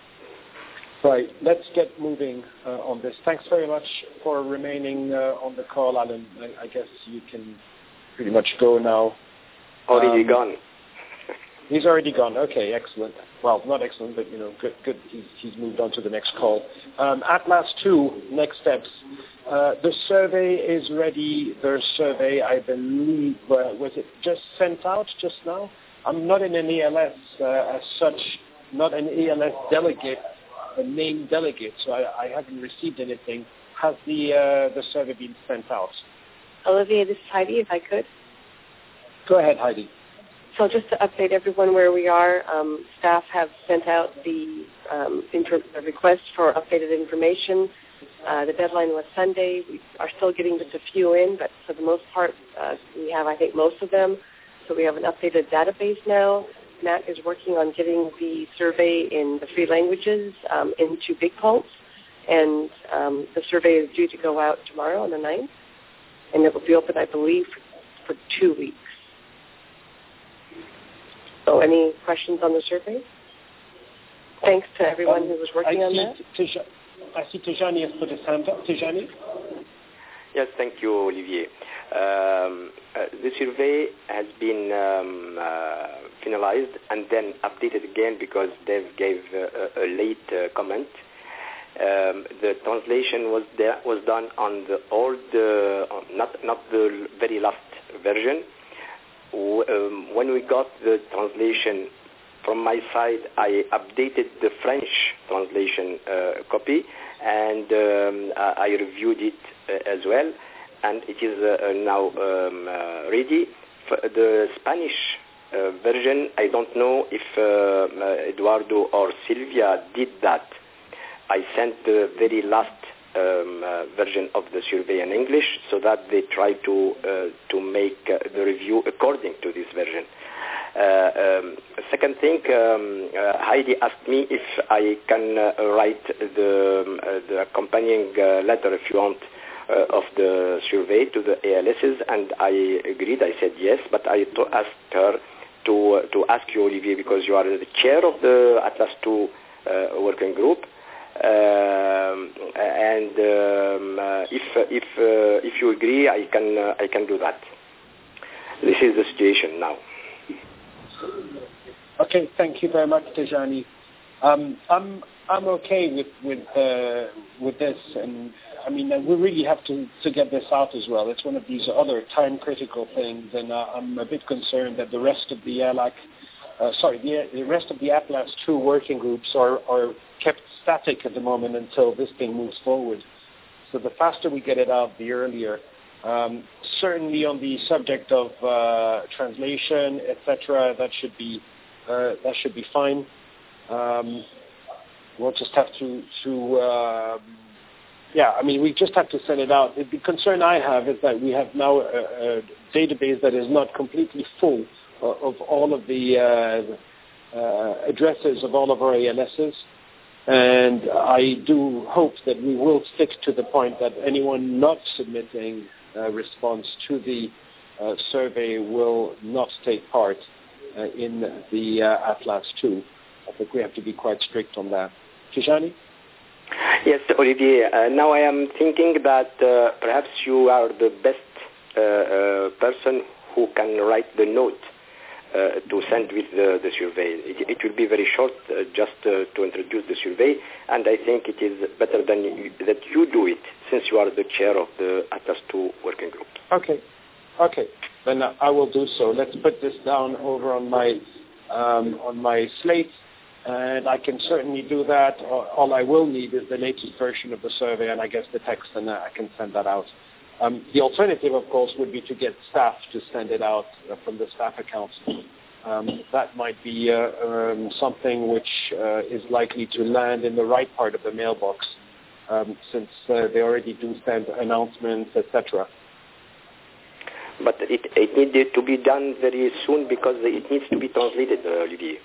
Speaker 2: Right, let's get moving uh, on this. Thanks very much for remaining uh, on the call, Alan. I, I guess you can pretty much go now.
Speaker 5: Already
Speaker 2: um,
Speaker 5: gone.
Speaker 2: He's already gone. Okay, excellent. Well, not excellent, but, you know, good. Good. He's, he's moved on to the next call. Um, Atlas two, next steps. Uh, the survey is ready. Their survey, I believe, uh, was it just sent out just now? I'm not in an E L S uh, as such, not an E L S delegate, a named delegate, so I, I haven't received anything. Has the uh, the survey been sent out?
Speaker 3: Olivier, this is Heidi, if I could.
Speaker 2: Go ahead, Heidi.
Speaker 3: So just to update everyone where we are, um, staff have sent out the um, inter- the request for updated information. Uh, the deadline was Sunday. We are still getting just a few in, but for the most part, uh, we have, I think, most of them. So we have an updated database now. Matt is working on getting the survey in the three languages um, into BigPulse, and um, the survey is due to go out tomorrow on the ninth, and it will be open, I believe, for, for two weeks. So any questions on the survey? Thanks to everyone um, who was working
Speaker 2: I
Speaker 3: on
Speaker 2: see
Speaker 3: that.
Speaker 2: Tij- I see Tijani has put his hand up. Tijani?
Speaker 5: Yes, thank you, Olivier. Um, uh, the survey has been um, uh, finalized and then updated again because Dave gave uh, a late uh, comment. Um, the translation was there, was done on the old, uh, not not the very last version, w- um, when we got the translation from my side, I updated the French translation uh, copy, and um, I reviewed it uh, as well, and it is uh, now um, uh, ready. For the Spanish uh, version, I don't know if uh, Eduardo or Silvia did that. I sent the very last um, uh, version of the survey in English, so that they try to uh, to make uh, the review according to this version. Uh, um, second thing, um, uh, Heidi asked me if I can uh, write the, um, uh, the accompanying uh, letter, if you want, uh, of the survey to the A L Ss, and I agreed. I said yes, but I to asked her to uh, to ask you, Olivier, because you are the chair of the Atlas two uh, working group, um, and um, uh, if if uh, if you agree, I can uh, I can do that. This is the situation now.
Speaker 2: Okay, thank you very much, Tejani. Um, I'm I'm okay with with uh, with this, and I mean uh, we really have to, to get this out as well. It's one of these other time critical things, and uh, I'm a bit concerned that the rest of the A L A C, uh, sorry, the, the rest of the Atlas two working groups are are kept static at the moment until this thing moves forward. So the faster we get it out, the earlier. Um, certainly on the subject of uh, translation, et cetera, that should be uh, that should be fine. Um, we'll just have to, to uh, yeah, I mean, we just have to send it out. The concern I have is that we have now a, a database that is not completely full of, of all of the uh, uh, addresses of all of our A L Ss. And I do hope that we will stick to the point that anyone not submitting a response to the uh, survey will not take part uh, in the uh, Atlas two. I think we have to be quite strict on that. Tijani?
Speaker 5: Yes, Olivier. Uh, now I am thinking that uh, perhaps you are the best uh, uh, person who can write the note Uh, to send with the, the survey. It, it will be very short, uh, just uh, to introduce the survey, and I think it is better than you, that you do it, since you are the chair of the Atlas two working group.
Speaker 2: Okay, okay, then I will do so. Let's put this down over on my um, on my slate, and I can certainly do that. All I will need is the latest version of the survey, and I guess the text, and I can send that out. Um, the alternative, of course, would be to get staff to send it out uh, from the staff accounts. Um, that might be uh, um, something which uh, is likely to land in the right part of the mailbox, um, since uh, they already do send announcements, et cetera.
Speaker 5: But it, it needed to be done very soon because it needs to be translated, uh, Olivier.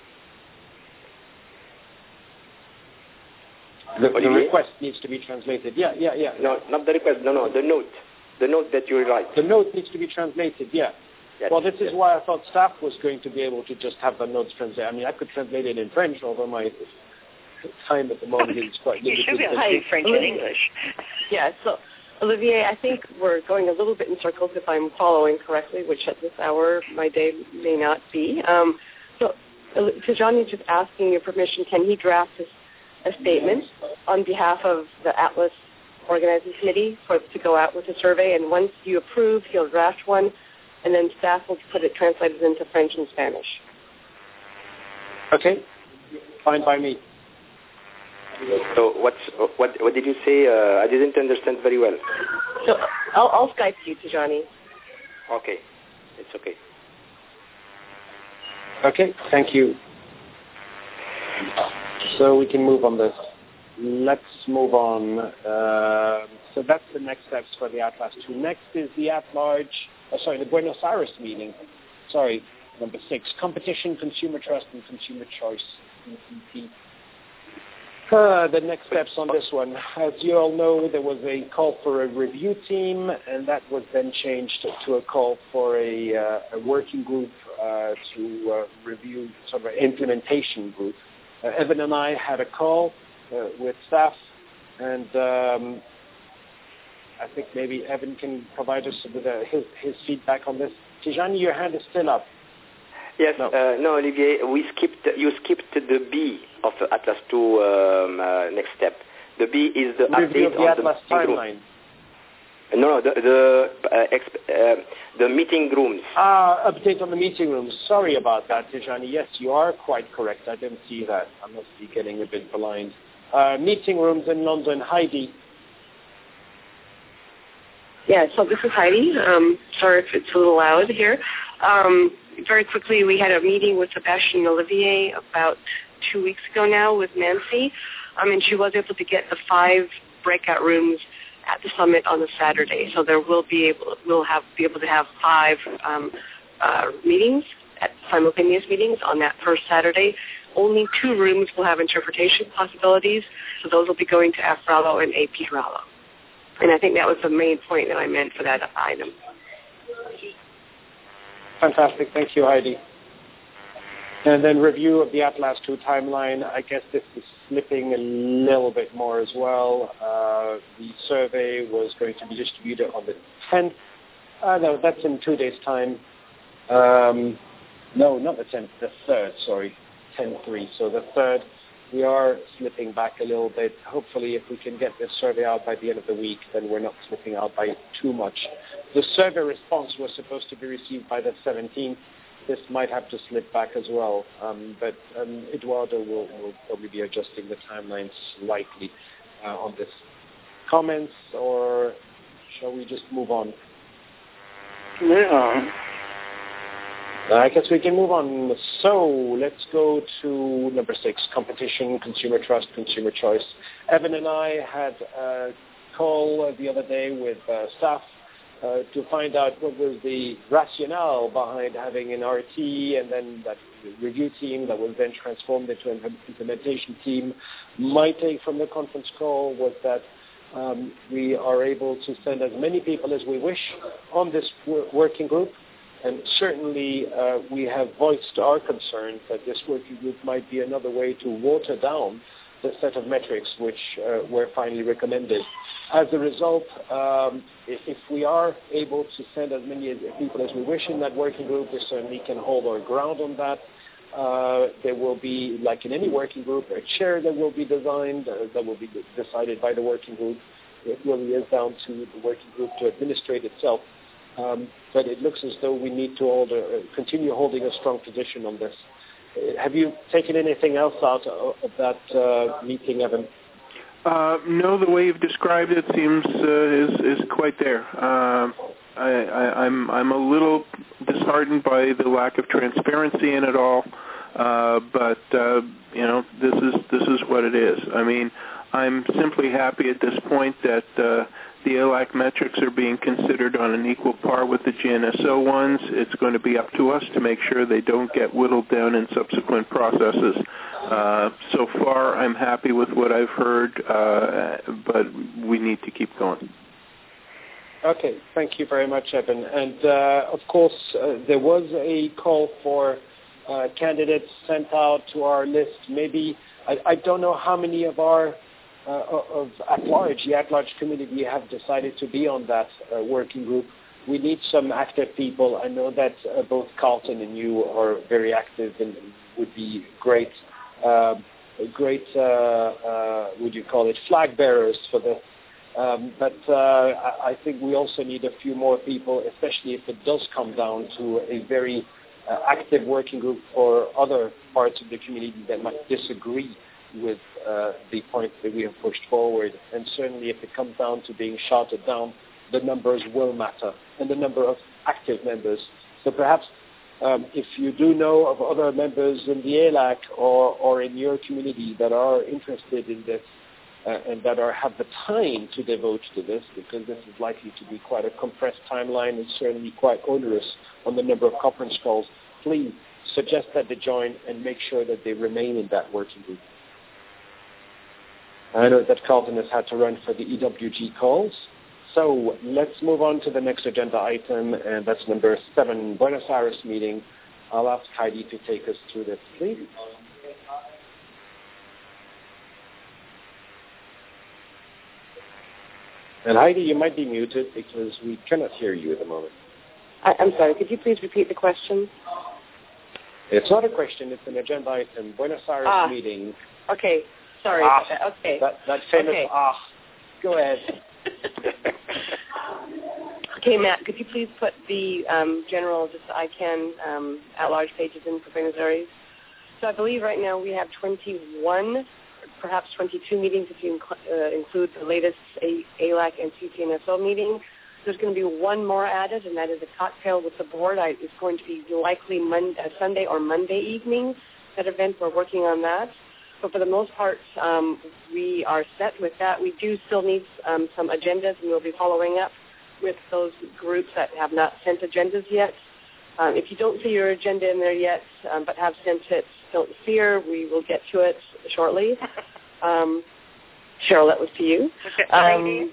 Speaker 2: The, the request needs to be translated. Yeah, yeah, yeah.
Speaker 5: No, not the request. No, no, the note. The note that you write.
Speaker 2: The note needs to be translated, yeah.
Speaker 5: Yes,
Speaker 2: well, this
Speaker 5: yes.
Speaker 2: is why I thought staff was going to be able to just have the notes translated. I mean, I could translate it in French, although my time at the moment is quite limited.
Speaker 7: You should be able to speak French and English.
Speaker 3: Yeah, so, Olivier, I think we're going a little bit in circles if I'm following correctly, which at this hour my day may not be. Um, so, Tijani is just asking your permission, can he draft his a statement on behalf of the Atlas Organizing Committee for to go out with a survey, and once you approve, he'll draft one, and then staff will put it translated into French and Spanish.
Speaker 2: Okay, fine by me.
Speaker 5: So what's, what what did you say? Uh, I didn't understand very well.
Speaker 3: So I'll, I'll Skype you, Tijani.
Speaker 5: Okay, it's okay.
Speaker 2: Okay, thank you. So we can move on this. Let's move on. Uh, so that's the next steps for the Atlas two. Next is the at-large, oh, sorry, the Buenos Aires meeting. Sorry, number six, Competition, Consumer Trust, and Consumer Choice. Uh, the next steps on this one. As you all know, there was a call for a review team, and that was then changed to a call for a, uh, a working group uh, to uh, review, sort of an implementation group. Uh, Evan and I had a call uh, with staff, and um, I think maybe Evan can provide us with uh, his, his feedback on this. Tijani, your hand is still up.
Speaker 5: Yes,
Speaker 2: no.
Speaker 5: Uh, no, Olivier, we skipped. You skipped the B of Atlas two um, uh, next step. The B is the
Speaker 2: review
Speaker 5: update
Speaker 2: of the
Speaker 5: on
Speaker 2: Atlas
Speaker 5: the
Speaker 2: timeline.
Speaker 5: No, no, the the, uh, exp- uh, the meeting rooms.
Speaker 2: Ah, update on the meeting rooms. Sorry about that, Tijani. Yes, you are quite correct. I didn't see that. I must be getting a bit blind. Uh, meeting rooms in London. Heidi.
Speaker 3: Yeah, so this is Heidi. Um, sorry if it's a little loud here. Um, very quickly, we had a meeting with Sebastian Olivier about two weeks ago now with Nancy, um, and she was able to get the five breakout rooms at the summit on the Saturday. So there will be able we'll have be able to have five um, uh, meetings, at simultaneous meetings on that first Saturday. Only two rooms will have interpretation possibilities, so those will be going to F Rallo and A P Rallo. And I think that was the main point that I meant for that item.
Speaker 2: Fantastic. Thank you, Heidi. And then review of the Atlas two timeline. I guess this is slipping a little bit more as well. Uh, the survey was going to be distributed on the tenth. Uh, no, that's in two days' time. Um, no, not the tenth, the third, sorry, ten three. So the third. We are slipping back a little bit. Hopefully, if we can get this survey out by the end of the week, then we're not slipping out by too much. The survey response was supposed to be received by the seventeenth. This might have to slip back as well. Um, but um, Eduardo will, will probably be adjusting the timeline slightly uh, on this. Comments, or shall we just move on?
Speaker 8: Yeah.
Speaker 2: I guess we can move on. So let's go to number six, competition, consumer trust, consumer choice. Evan and I had a call the other day with uh, staff uh, to find out what was the rationale behind having an R T and then that review team that was then transformed into an implementation team. My take from the conference call was that um, we are able to send as many people as we wish on this w- working group. And certainly uh, we have voiced our concerns that this working group might be another way to water down the set of metrics which uh, were finally recommended. As a result, um, if, if we are able to send as many people as we wish in that working group, we certainly can hold our ground on that. Uh, there will be, like in any working group, a chair that will be designed, uh, that will be decided by the working group. It really is down to the working group to administrate itself. Um, but it looks as though we need to hold a, continue holding a strong position on this. Uh, have you taken anything else out of, of that uh, meeting, Evan?
Speaker 6: Uh, no, the way you've described it seems uh, is is quite there. Uh, I, I, I'm I'm a little disheartened by the lack of transparency in it all, uh, but uh, you know this is this is what it is. I mean, I'm simply happy at this point that. Uh, The A L A C metrics are being considered on an equal par with the G N S O ones. It's going to be up to us to make sure they don't get whittled down in subsequent processes. Uh, so far, I'm happy with what I've heard, uh, but we need to keep going.
Speaker 2: Okay, thank you very much, Evan. And, uh, of course, uh, there was a call for uh, candidates sent out to our list. Maybe, I, I don't know how many of our Uh, of at-large, the at-large community have decided to be on that uh, working group. We need some active people. I know that uh, both Carlton and you are very active and would be great, uh, great, uh, uh, would you call it, flag bearers for this. Um, but uh, I, I think we also need a few more people, especially if it does come down to a very uh, active working group for other parts of the community that might disagree with uh, the point that we have pushed forward. And certainly if it comes down to being shouted down, the numbers will matter, and the number of active members. So perhaps um, if you do know of other members in the A L A C or, or in your community that are interested in this uh, and that are have the time to devote to this, because this is likely to be quite a compressed timeline and certainly quite onerous on the number of conference calls, please suggest that they join and make sure that they remain in that working group. I know that Carlton has had to run for the E W G calls. So let's move on to the next agenda item, and that's number seven, Buenos Aires meeting. I'll ask Heidi to take us through this, please. And Heidi, you might be muted because we cannot hear you at the moment.
Speaker 3: I, I'm sorry, could you please repeat the question?
Speaker 2: It's not a question, it's an agenda item, Buenos Aires
Speaker 3: ah,
Speaker 2: meeting.
Speaker 3: Okay. Sorry
Speaker 2: ah,
Speaker 3: about that. Okay.
Speaker 2: That, that famous
Speaker 3: okay.
Speaker 2: ah. Go ahead.
Speaker 3: Okay, Matt, could you please put the um, general, just I can, um, at-large pages in for Buenos Aires? So I believe right now we have twenty-one, perhaps twenty-two meetings if you inc- uh, include the latest A- ALAC and C C N S O meeting. There's going to be one more added, and that is a cocktail with the board. I, it's going to be likely Monday, uh, Sunday or Monday evening, that event. We're working on that. But for the most part, um, we are set with that. We do still need um, some agendas, and we'll be following up with those groups that have not sent agendas yet. Um, if you don't see your agenda in there yet, um, but have sent it, don't fear. We will get to it shortly. Um, Cheryl, that was to you. Um,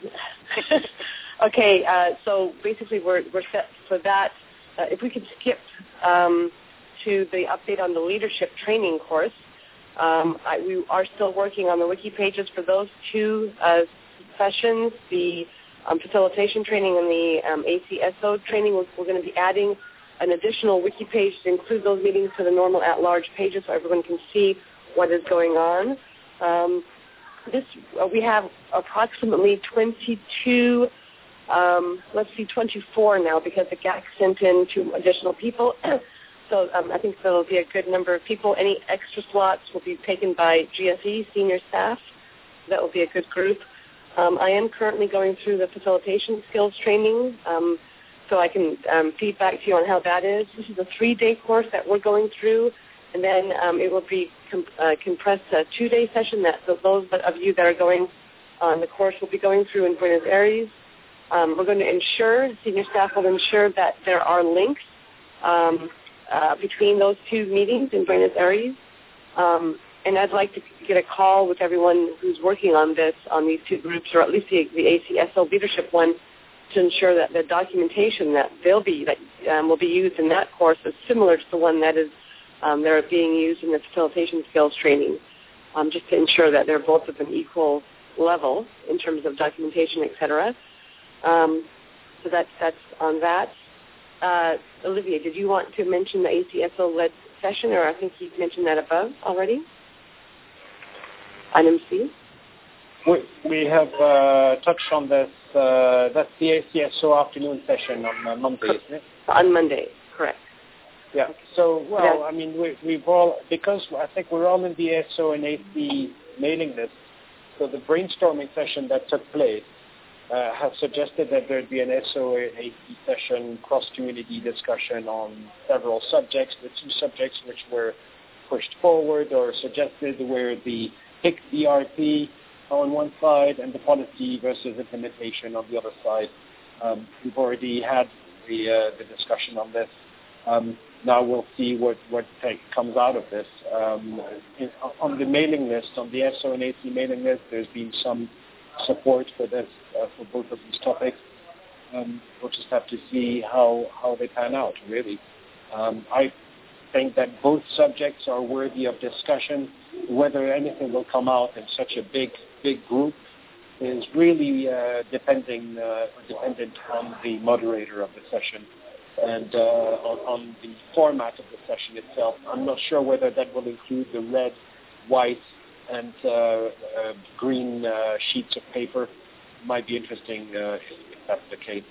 Speaker 3: okay, uh, so basically we're, we're set for that. Uh, if we could skip um, to the update on the leadership training course. Um, I, we are still working on the wiki pages for those two uh, sessions, the um, facilitation training and the um, A C S O training. We're, we're going to be adding an additional wiki page to include those meetings to the normal at-large pages so everyone can see what is going on. Um, this uh, we have approximately twenty-two, um, let's see, twenty-four now because the G A C sent in two additional people. So um, I think there will be a good number of people. Any extra slots will be taken by G S E, senior staff. That will be a good group. Um, I am currently going through the facilitation skills training, um, so I can um, feed back to you on how that is. This is a three-day course that we're going through, and then um, it will be com- uh, compressed a two-day session that so those of you that are going on the course will be going through in Buenos Aires. Um, we're going to ensure, senior staff will ensure that there are links um, Uh, between those two meetings in Buenos Aires. Um, and I'd like to get a call with everyone who's working on this, on these two groups, or at least the, the A C S O leadership one, to ensure that the documentation that they'll be, that um, will be used in that course is similar to the one that is um, they're being used in the facilitation skills training, um, just to ensure that they're both of an equal level in terms of documentation, et cetera. Um, so that's, that's on that. Uh, Olivia, did you want to mention the A C S O-led session, or I think you mentioned that above already? Item C?
Speaker 2: We, we have uh, touched on this. Uh, that's the A C S O afternoon session on uh, Monday, isn't it?
Speaker 3: On Monday, correct.
Speaker 2: Yeah. So, well, I mean, we, we've all, because I think we're all in the A S O and A C mailing list, so the brainstorming session that took place Uh, have suggested that there would be an S O and A C session, cross-community discussion on several subjects. The two subjects which were pushed forward or suggested were the H I C D R P on one side and the policy versus implementation on the other side. Um, we've already had the, uh, the discussion on this. Um, now we'll see what, what take, comes out of this. Um, in, on the mailing list, on the S O and A C mailing list, there's been some support for this, uh, for both of these topics. Um, we'll just have to see how, how they pan out, really. Um, I think that both subjects are worthy of discussion. Whether anything will come out in such a big, big group is really uh, depending, uh, dependent on the moderator of the session and uh, on, on the format of the session itself. I'm not sure whether that will include the red, white, and uh, uh, green uh, sheets of paper. Might be interesting uh, if, if that's the case.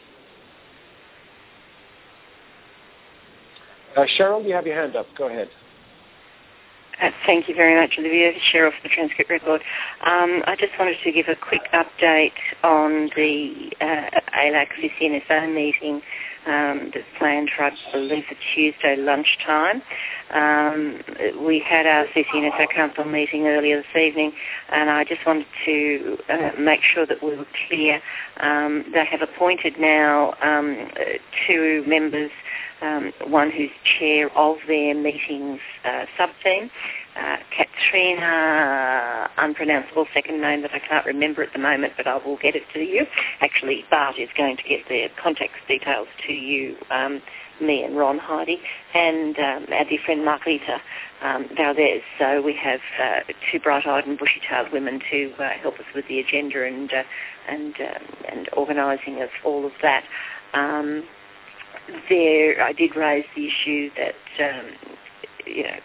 Speaker 2: Uh, Cheryl, you have your hand up. Go ahead.
Speaker 7: Uh, thank you very much, Olivia. Cheryl for the transcript record. Um, I just wanted to give a quick update on the uh, ALAC C C N S O meeting um, that's planned for, I believe, for Tuesday lunchtime. Um, we had our C C N S O Council meeting earlier this evening, and I just wanted to uh, make sure that we were clear. Um, they have appointed now um, two members, um, one who's chair of their meetings uh, sub-team, uh, Katrina, unpronounceable second name that I can't remember at the moment, but I will get it to you. Actually, Bart is going to get their contact details to you, um, me and Ron Heidi, and um, our dear friend Margarita um, Valdez. So we have uh, two bright-eyed and bushy-tailed women to uh, help us with the agenda and uh, and um, and organising of all of that. Um, there, I did raise the issue that um, you know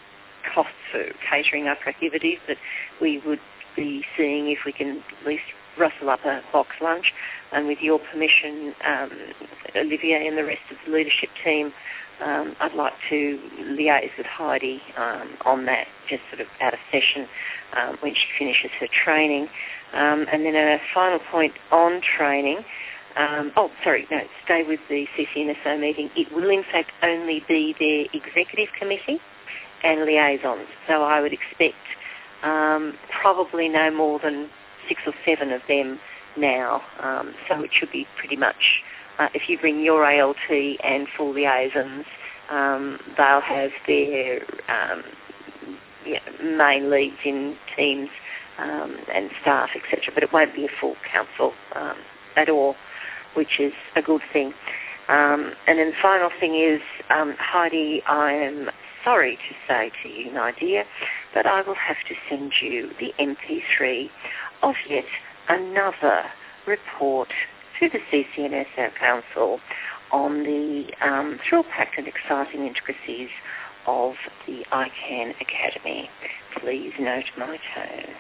Speaker 7: costs for catering are prohibitive, that we would be seeing if we can at least rustle up a box lunch, and with your permission, um, Olivier and the rest of the leadership team, um, I'd like to liaise with Heidi um, on that, just sort of out of session um, when she finishes her training. Um, and then a final point on training. Um, oh, sorry, no, stay with the C C N S O meeting. It will, in fact, only be their executive committee and liaisons. So I would expect um, probably no more than six or seven of them now. Um, so it should be pretty much, uh, if you bring your A L T and full liaisons, um, they'll have their um, yeah, main leads in teams um, and staff, et cetera. But it won't be a full council um, at all, which is a good thing. Um, and then the final thing is, um, Heidi, I am sorry to say to you, my dear, but I will have to send you the M P three of yet another report to the C C N S O Council on the um, thrill-packed and exciting intricacies of the I CAN Academy. Please note my tone.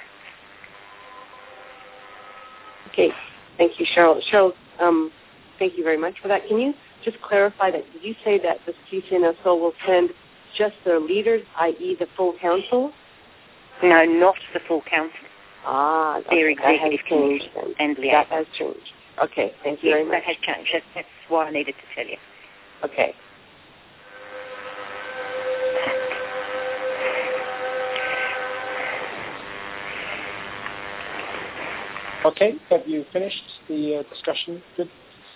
Speaker 3: Okay, thank you, Cheryl. Cheryl, um, thank you very much for that. Can you just clarify that? Did you say that the C C N S O will send just their leaders, that is the full council?
Speaker 7: No, not the full council.
Speaker 3: Ah,
Speaker 7: their
Speaker 3: okay,
Speaker 7: executive committee and liaison.
Speaker 3: That has changed. Okay, thank you
Speaker 7: yes,
Speaker 3: very much.
Speaker 7: that has changed. That's, that's why I needed to tell you.
Speaker 3: Okay.
Speaker 2: Okay, have you finished the uh, discussion? Good.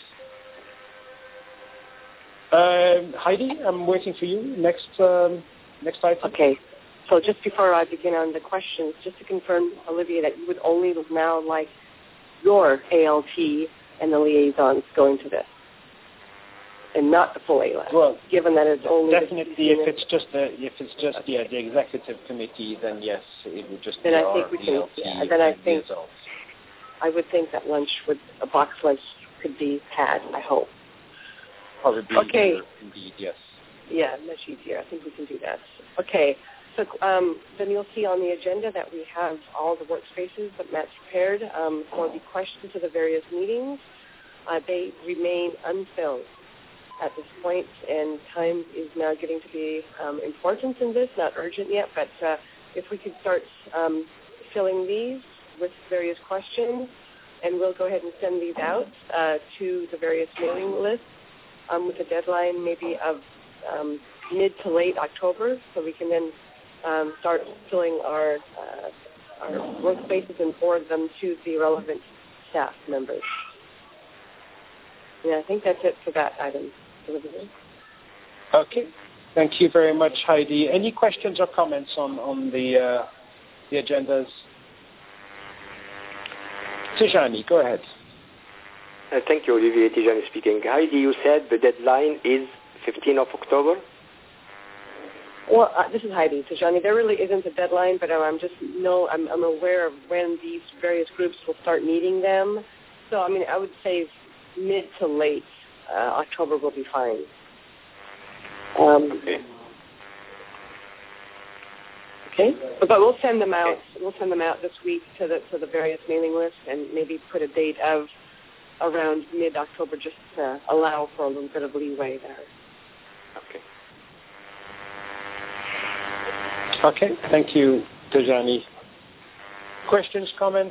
Speaker 2: Um, Heidi, I'm waiting for you. Next, um, next item.
Speaker 3: Okay. So just before I begin on the questions, just to confirm, Olivia, that you would only now like your A L T and the liaisons going to this, and not the full A L T.
Speaker 2: Well,
Speaker 3: given that it's only
Speaker 2: definitely if it's just the if it's just okay. yeah, the executive committee, then yes, it would just
Speaker 3: then
Speaker 2: be
Speaker 3: I
Speaker 2: our
Speaker 3: think we
Speaker 2: A L T
Speaker 3: can. Yeah, then I think
Speaker 2: liaisons.
Speaker 3: I would think that lunch would a box lunch could be had. I hope.
Speaker 2: Probably
Speaker 3: okay.
Speaker 2: Easier, indeed, yes.
Speaker 3: Yeah, much easier. I think we can do that. Okay. So um, then you'll see on the agenda that we have all the workspaces that Matt's prepared um, for the questions of the various meetings. Uh, they remain unfilled at this point, and time is now getting to be um, important in this, not urgent yet, but uh, if we could start um, filling these with various questions, and we'll go ahead and send these out uh, to the various mailing lists um, with a deadline maybe of um, mid to late October, so we can then um, start filling our uh, our workspaces and forward them to the relevant staff members. Yeah, I think that's it for that item.
Speaker 2: Okay. Thank you very much, Heidi. Any questions or comments on, on the uh, the agendas? Tijani, go ahead.
Speaker 5: Uh, thank you, Olivier. Tijani speaking. Heidi, you said the deadline is fifteenth of October?
Speaker 3: Well, uh, this is Heidi. Tijani, there really isn't a deadline, but I'm just know I'm, I'm aware of when these various groups will start meeting them. So, I mean, I would say mid to late uh, October will be fine. Um,
Speaker 5: okay.
Speaker 3: Okay, but, but we'll send them out. Okay. We'll send them out this week to the to the various mailing lists, and maybe put a date of around mid October, just to allow for a little bit of leeway there.
Speaker 5: Okay.
Speaker 2: Okay, thank you, Tijani. Questions, comments?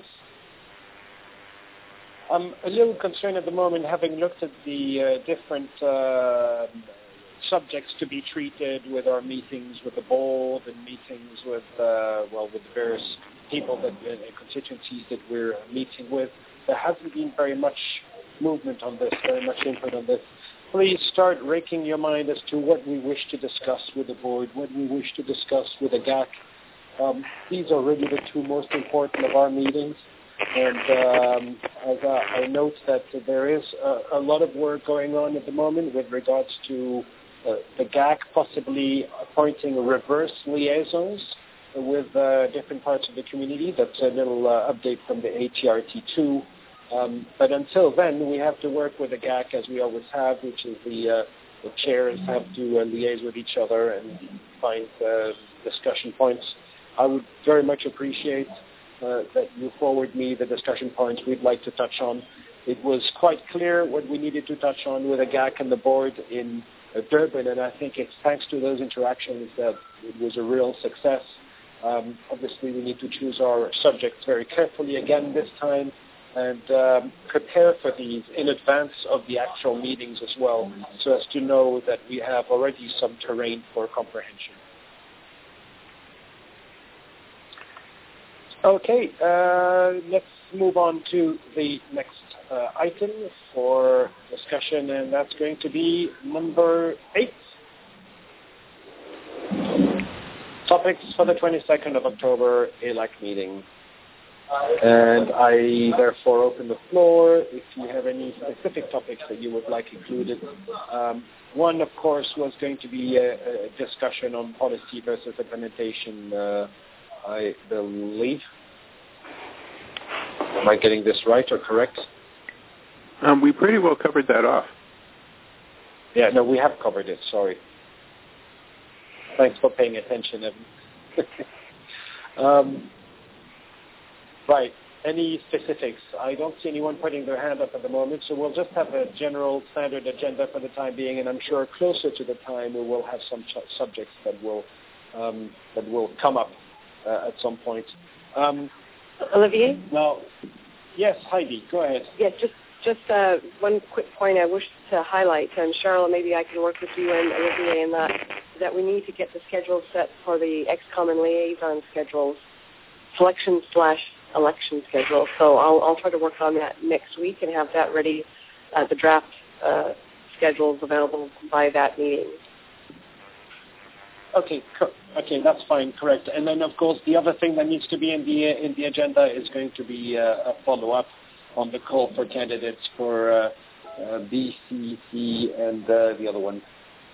Speaker 2: I'm a little concerned at the moment, having looked at the uh, different uh, subjects to be treated with our meetings with the board and meetings with, uh, well, with the various people that uh, constituencies that we're meeting with. There hasn't been very much movement on this, very much input on this. Please start raking your mind as to what we wish to discuss with the board, what we wish to discuss with the G A C. Um, these are really the two most important of our meetings. And um, as I, I note that there is a, a lot of work going on at the moment with regards to uh, the G A C possibly appointing reverse liaisons with uh, different parts of the community. That's a little uh, update from the A T R T two. Um, but until then, we have to work with the G A C as we always have, which is the, uh, the chairs have to uh, liaise with each other and find uh, discussion points. I would very much appreciate uh, that you forward me the discussion points we'd like to touch on. It was quite clear what we needed to touch on with A G A C and the board in uh, Durban, and I think it's thanks to those interactions that it was a real success. Um, obviously, we need to choose our subjects very carefully again this time and um, prepare for these in advance of the actual meetings as well, so as to know that we have already some terrain for comprehension. Okay, uh, let's move on to the next uh, item for discussion, and that's going to be number eight. Topics for the twenty-second of October A L A C meeting. And I therefore open the floor if you have any specific topics that you would like included. Um, one, of course, was going to be a, a discussion on policy versus implementation, uh, I believe. Am I getting this right or correct?
Speaker 6: Um, we pretty well covered that off.
Speaker 2: Yeah, no, we have covered it, sorry. Thanks for paying attention, Evan. um, right. Any specifics? I don't see anyone putting their hand up at the moment, so we'll just have a general standard agenda for the time being, and I'm sure closer to the time we will have some ch- subjects that will um, that will come up uh, at some point. Um,
Speaker 3: Olivier?
Speaker 2: Now, yes, Heidi, go ahead.
Speaker 3: Yeah, just just uh, one quick point I wish to highlight, and Charlotte, maybe I can work with you and Olivier in that, that we need to get the schedule set for the ExCom and liaison schedules, selection slash election schedule. So I'll, I'll try to work on that next week and have that ready, uh, the draft uh, schedules available by that meeting.
Speaker 2: Okay, co- okay, that's fine, correct. And then, of course, the other thing that needs to be in the in the agenda is going to be uh, a follow-up on the call for candidates for uh, uh, B C C and uh, the other one,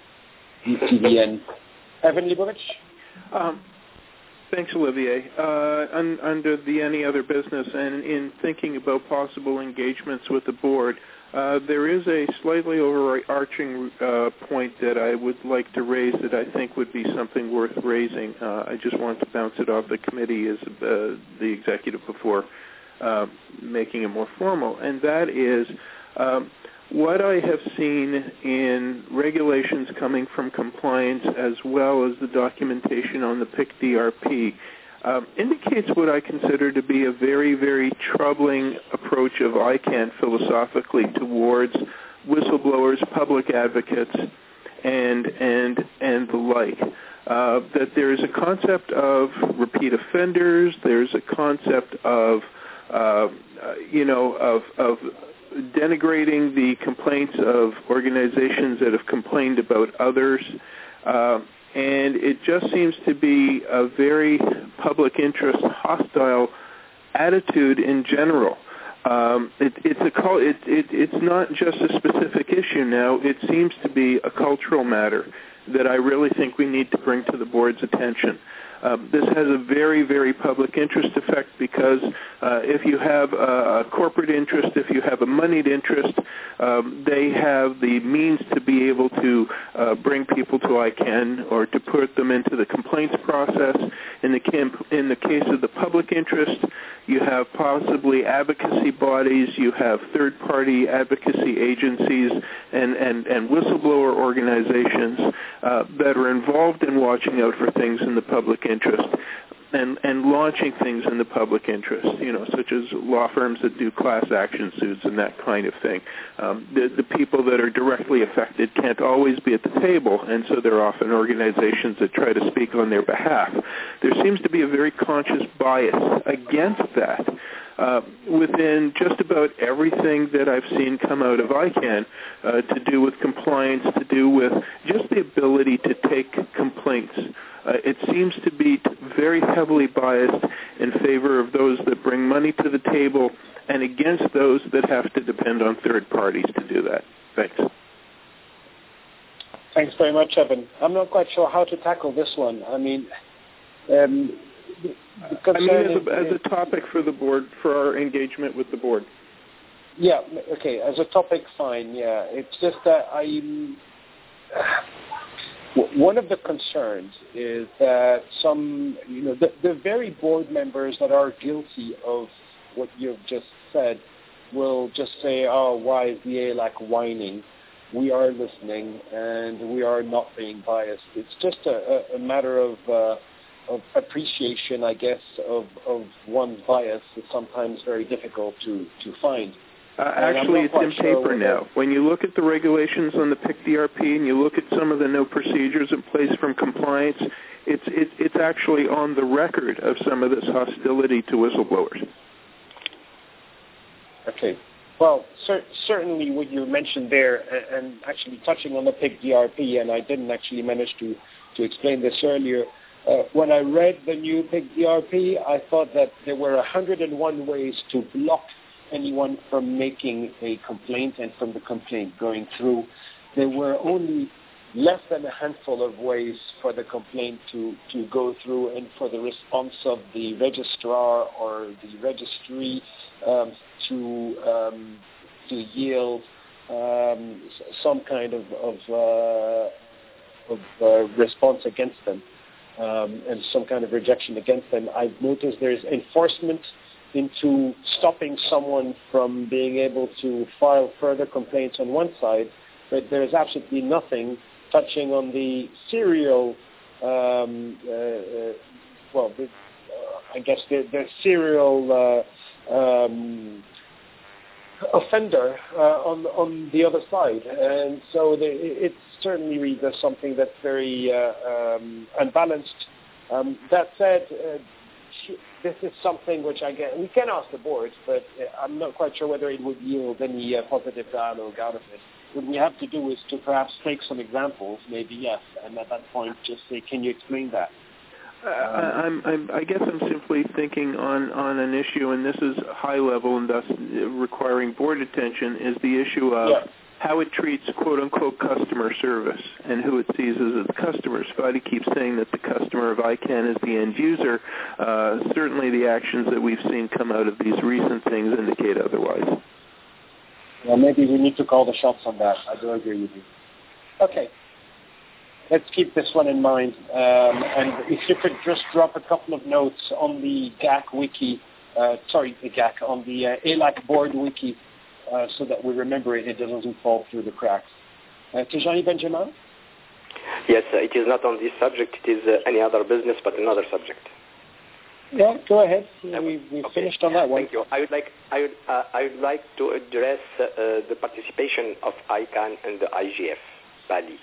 Speaker 2: B C D N. Evan Leibovich?
Speaker 6: Um, thanks, Olivier. Uh, un- under the any other business and in thinking about possible engagements with the board, Uh, there is a slightly overarching uh, point that I would like to raise that I think would be something worth raising. Uh, I just want to bounce it off the committee as uh, the executive before uh, making it more formal, and that is um, what I have seen in regulations coming from compliance as well as the documentation on the P I C D R P Um, indicates what I consider to be a very, very troubling approach of I CAN philosophically towards whistleblowers, public advocates, and and and the like. Uh, that there is a concept of repeat offenders. There's a concept of uh, you know of of denigrating the complaints of organizations that have complained about others. Uh, And it just seems to be a very public interest hostile attitude in general. Um, it, it's a it, it, it's not just a specific issue now. It seems to be a cultural matter that I really think we need to bring to the board's attention. Uh, this has a very, very public interest effect because uh, if you have a, a corporate interest, if you have a moneyed interest, um, they have the means to be able to uh, bring people to I CAN or to put them into the complaints process. In the, camp- in the case of the public interest, you have possibly advocacy bodies, you have third-party advocacy agencies and, and, and whistleblower organizations uh, that are involved in watching out for things in the public interest and, and launching things in the public interest, you know, such as law firms that do class action suits and that kind of thing. Um, the, the people that are directly affected can't always be at the table, and so there are often organizations that try to speak on their behalf. There seems to be a very conscious bias against that. Uh, within just about everything that I've seen come out of I CAN uh, to do with compliance, to do with just the ability to take complaints. Uh, it seems to be very heavily biased in favor of those that bring money to the table and against those that have to depend on third parties to do that. Thanks.
Speaker 2: Thanks very much, Evan. I'm not quite sure how to tackle this one. I mean, um,
Speaker 6: I mean, as a, as a topic for the board, for our engagement with the board.
Speaker 2: Yeah, okay, as a topic, fine, yeah. It's just that I, one of the concerns is that some, you know, the, the very board members that are guilty of what you've just said will just say, oh, why is the A L A C whining? We are listening and we are not being biased. It's just a, a matter of, uh, of appreciation, I guess, of, of one's bias. It's sometimes very difficult to, to find.
Speaker 6: Uh, actually, it's in paper sure now. When you look at the regulations on the P I C D R P and you look at some of the no procedures in place from compliance, it's it, it's actually on the record of some of this hostility to whistleblowers.
Speaker 2: Okay. Well, cer- certainly what you mentioned there, and, and actually touching on the P I C D R P, and I didn't actually manage to, to explain this earlier, uh, when I read the new P I C D R P, I thought that there were one hundred one ways to block anyone from making a complaint and from the complaint going through. There were only less than a handful of ways for the complaint to, to go through and for the response of the registrar or the registry um, to um, to yield um, some kind of of, uh, of uh, response against them um, and some kind of rejection against them. I've noticed there's enforcement into stopping someone from being able to file further complaints on one side, but there's absolutely nothing touching on the serial, um, uh, uh, well, the, uh, I guess the, the serial uh, um, offender uh, on on the other side, and so the, it certainly reads as something that's very uh, um, unbalanced. Um, that said, uh, this is something which I get, we can ask the board, but I'm not quite sure whether it would yield any uh, positive dialogue out of it. What we have to do is to perhaps take some examples, maybe yes, and at that point just say, can you explain that?
Speaker 6: Uh, I'm, I'm, I guess I'm simply thinking on, on an issue, and this is high level and thus requiring board attention, is the issue of yeah. how it treats quote-unquote customer service and who it sees as its customers. Fadi keeps saying that the customer of I CANN is the end user. Uh, certainly the actions that we've seen come out of these recent things indicate otherwise.
Speaker 2: Well, maybe we need to call the shots on that. I do agree with you. Okay. Let's keep this one in mind. Um, and if you could just drop a couple of notes on the G A C wiki, uh, sorry, the G A C, on the uh, A L A C board wiki, uh, so that we remember it, it doesn't fall through the cracks. Uh, Tijani Benjamin?
Speaker 5: Yes, uh, it is not on this subject. It is uh, any other business, but another subject.
Speaker 2: Yeah, go ahead. We, we've
Speaker 5: okay.
Speaker 2: finished on that one.
Speaker 5: Thank you. I would like, I would, uh, I would like to address uh, the participation of I CANN and the I G F, Bali.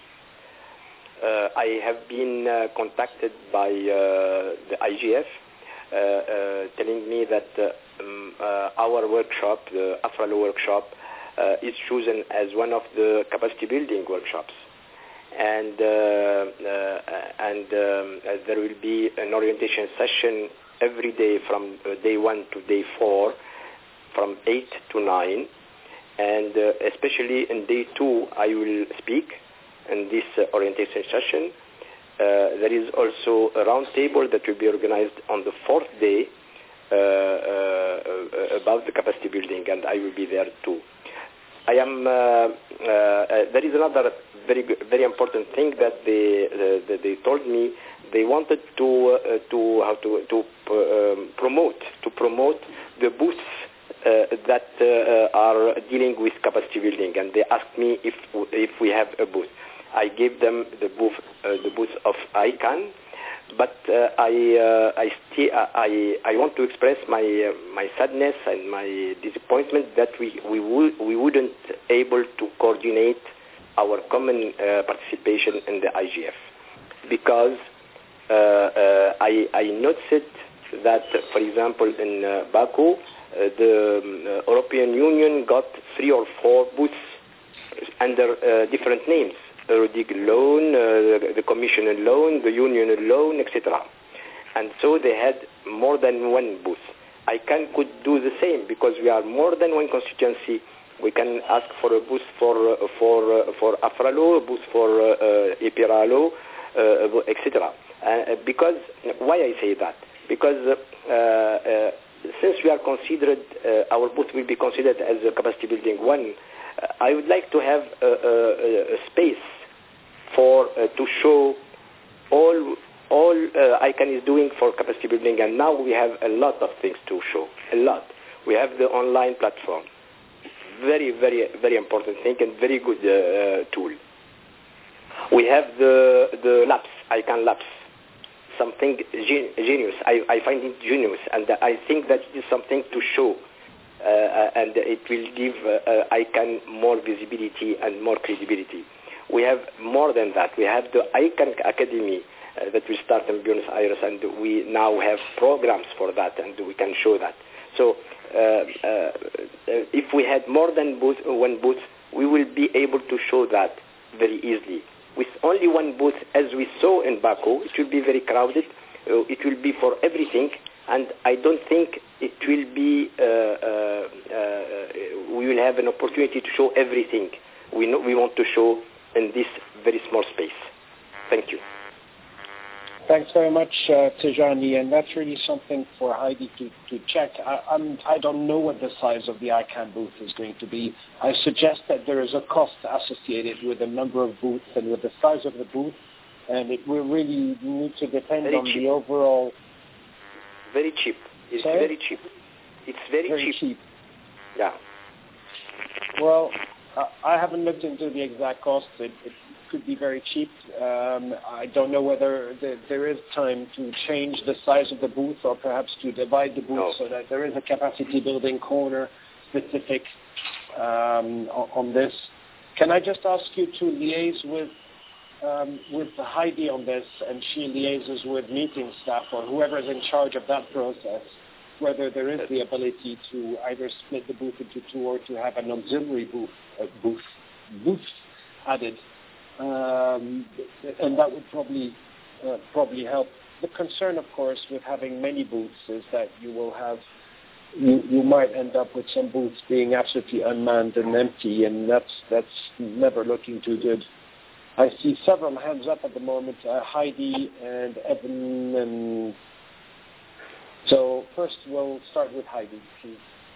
Speaker 5: Uh, I have been uh, contacted by uh, the I G F, uh, uh, telling me that uh, um, uh, our workshop, the AFRALO workshop, uh, is chosen as one of the capacity building workshops. And, uh, uh, and um, uh, there will be an orientation session every day from uh, day one to day four, from eight to nine. And uh, especially in day two, I will speak in this uh, orientation session. Uh, there is also a round table that will be organized on the fourth day uh, uh, about the capacity building, and I will be there too. I am. Uh, uh, there is another very very important thing that they uh, that they told me. They wanted to uh, to how to to um, promote to promote the booths uh, that uh, are dealing with capacity building, and they asked me if if we have a booth. I gave them the booth uh, the booth of I CANN, but uh, I uh, I, sti- I I want to express my uh, my sadness and my disappointment that we we would we wouldn't able to coordinate our common uh, participation in the I G F, because uh, uh, I I noticed that, for example, in uh, Baku, uh, the um, uh, European Union got three or four booths under uh, different names. The Rudig loan, uh, the Commission loan, the Union loan, et cetera. And so they had more than one booth. I CANN could do the same because we are more than one constituency. We can ask for a booth for uh, for uh, for AFRALO, a booth for uh, uh, EPIRALO, uh, et cetera. Uh, because why I say that? Because uh, uh, since we are considered, uh, our booth will be considered as a capacity building one. Uh, I would like to have a, a, a space for uh, to show all all uh, I CAN is doing for capacity building, and now we have a lot of things to show, a lot. We have the online platform, very, very, very important thing and very good uh, tool. We have the the labs, I CAN labs, something gen- genius. I, I find it genius, and I think that it is something to show, uh, and it will give uh, I CAN more visibility and more credibility. We have more than that. We have the I CAN Academy uh, that will start in Buenos Aires, and we now have programs for that, and we can show that. So uh, uh, if we had more than booth, one booth, we will be able to show that very easily. With only one booth, as we saw in Baku, it will be very crowded. Uh, it will be for everything, and I don't think it will be. Uh, uh, uh, we will have an opportunity to show everything we know, we want to show in this very small space. Thank you.
Speaker 2: Thanks very much, uh, Tijani, and that's really something for Heidi to, to check. I, I'm, I don't know what the size of the I CAN booth is going to be. I suggest that there is a cost associated with the number of booths and with the size of the booth, and it will really need to depend
Speaker 5: very
Speaker 2: on
Speaker 5: cheap.
Speaker 2: the overall...
Speaker 5: Very cheap. It's
Speaker 2: Sorry?
Speaker 5: very cheap. It's very,
Speaker 2: very
Speaker 5: cheap.
Speaker 2: cheap.
Speaker 5: Yeah.
Speaker 2: Well, uh, I haven't looked into the exact cost. It, it could be very cheap. Um, I don't know whether the, there is time to change the size of the booth or perhaps to divide the booth
Speaker 5: no.
Speaker 2: so that there is a capacity building corner specific um, on, on this. Can I just ask you to liaise with um, with Heidi on this, and she liaises with meeting staff or whoever is in charge of that process, whether there is the ability to either split the booth into two or to have an auxiliary booth uh, booth booth added. Um, and that would probably uh, probably help. The concern, of course, with having many booths is that you will have you, you might end up with some booths being absolutely unmanned and empty, and that's that's never looking too good. I see several hands up at the moment, uh, Heidi and Evan, and so first we'll start with Heidi, please.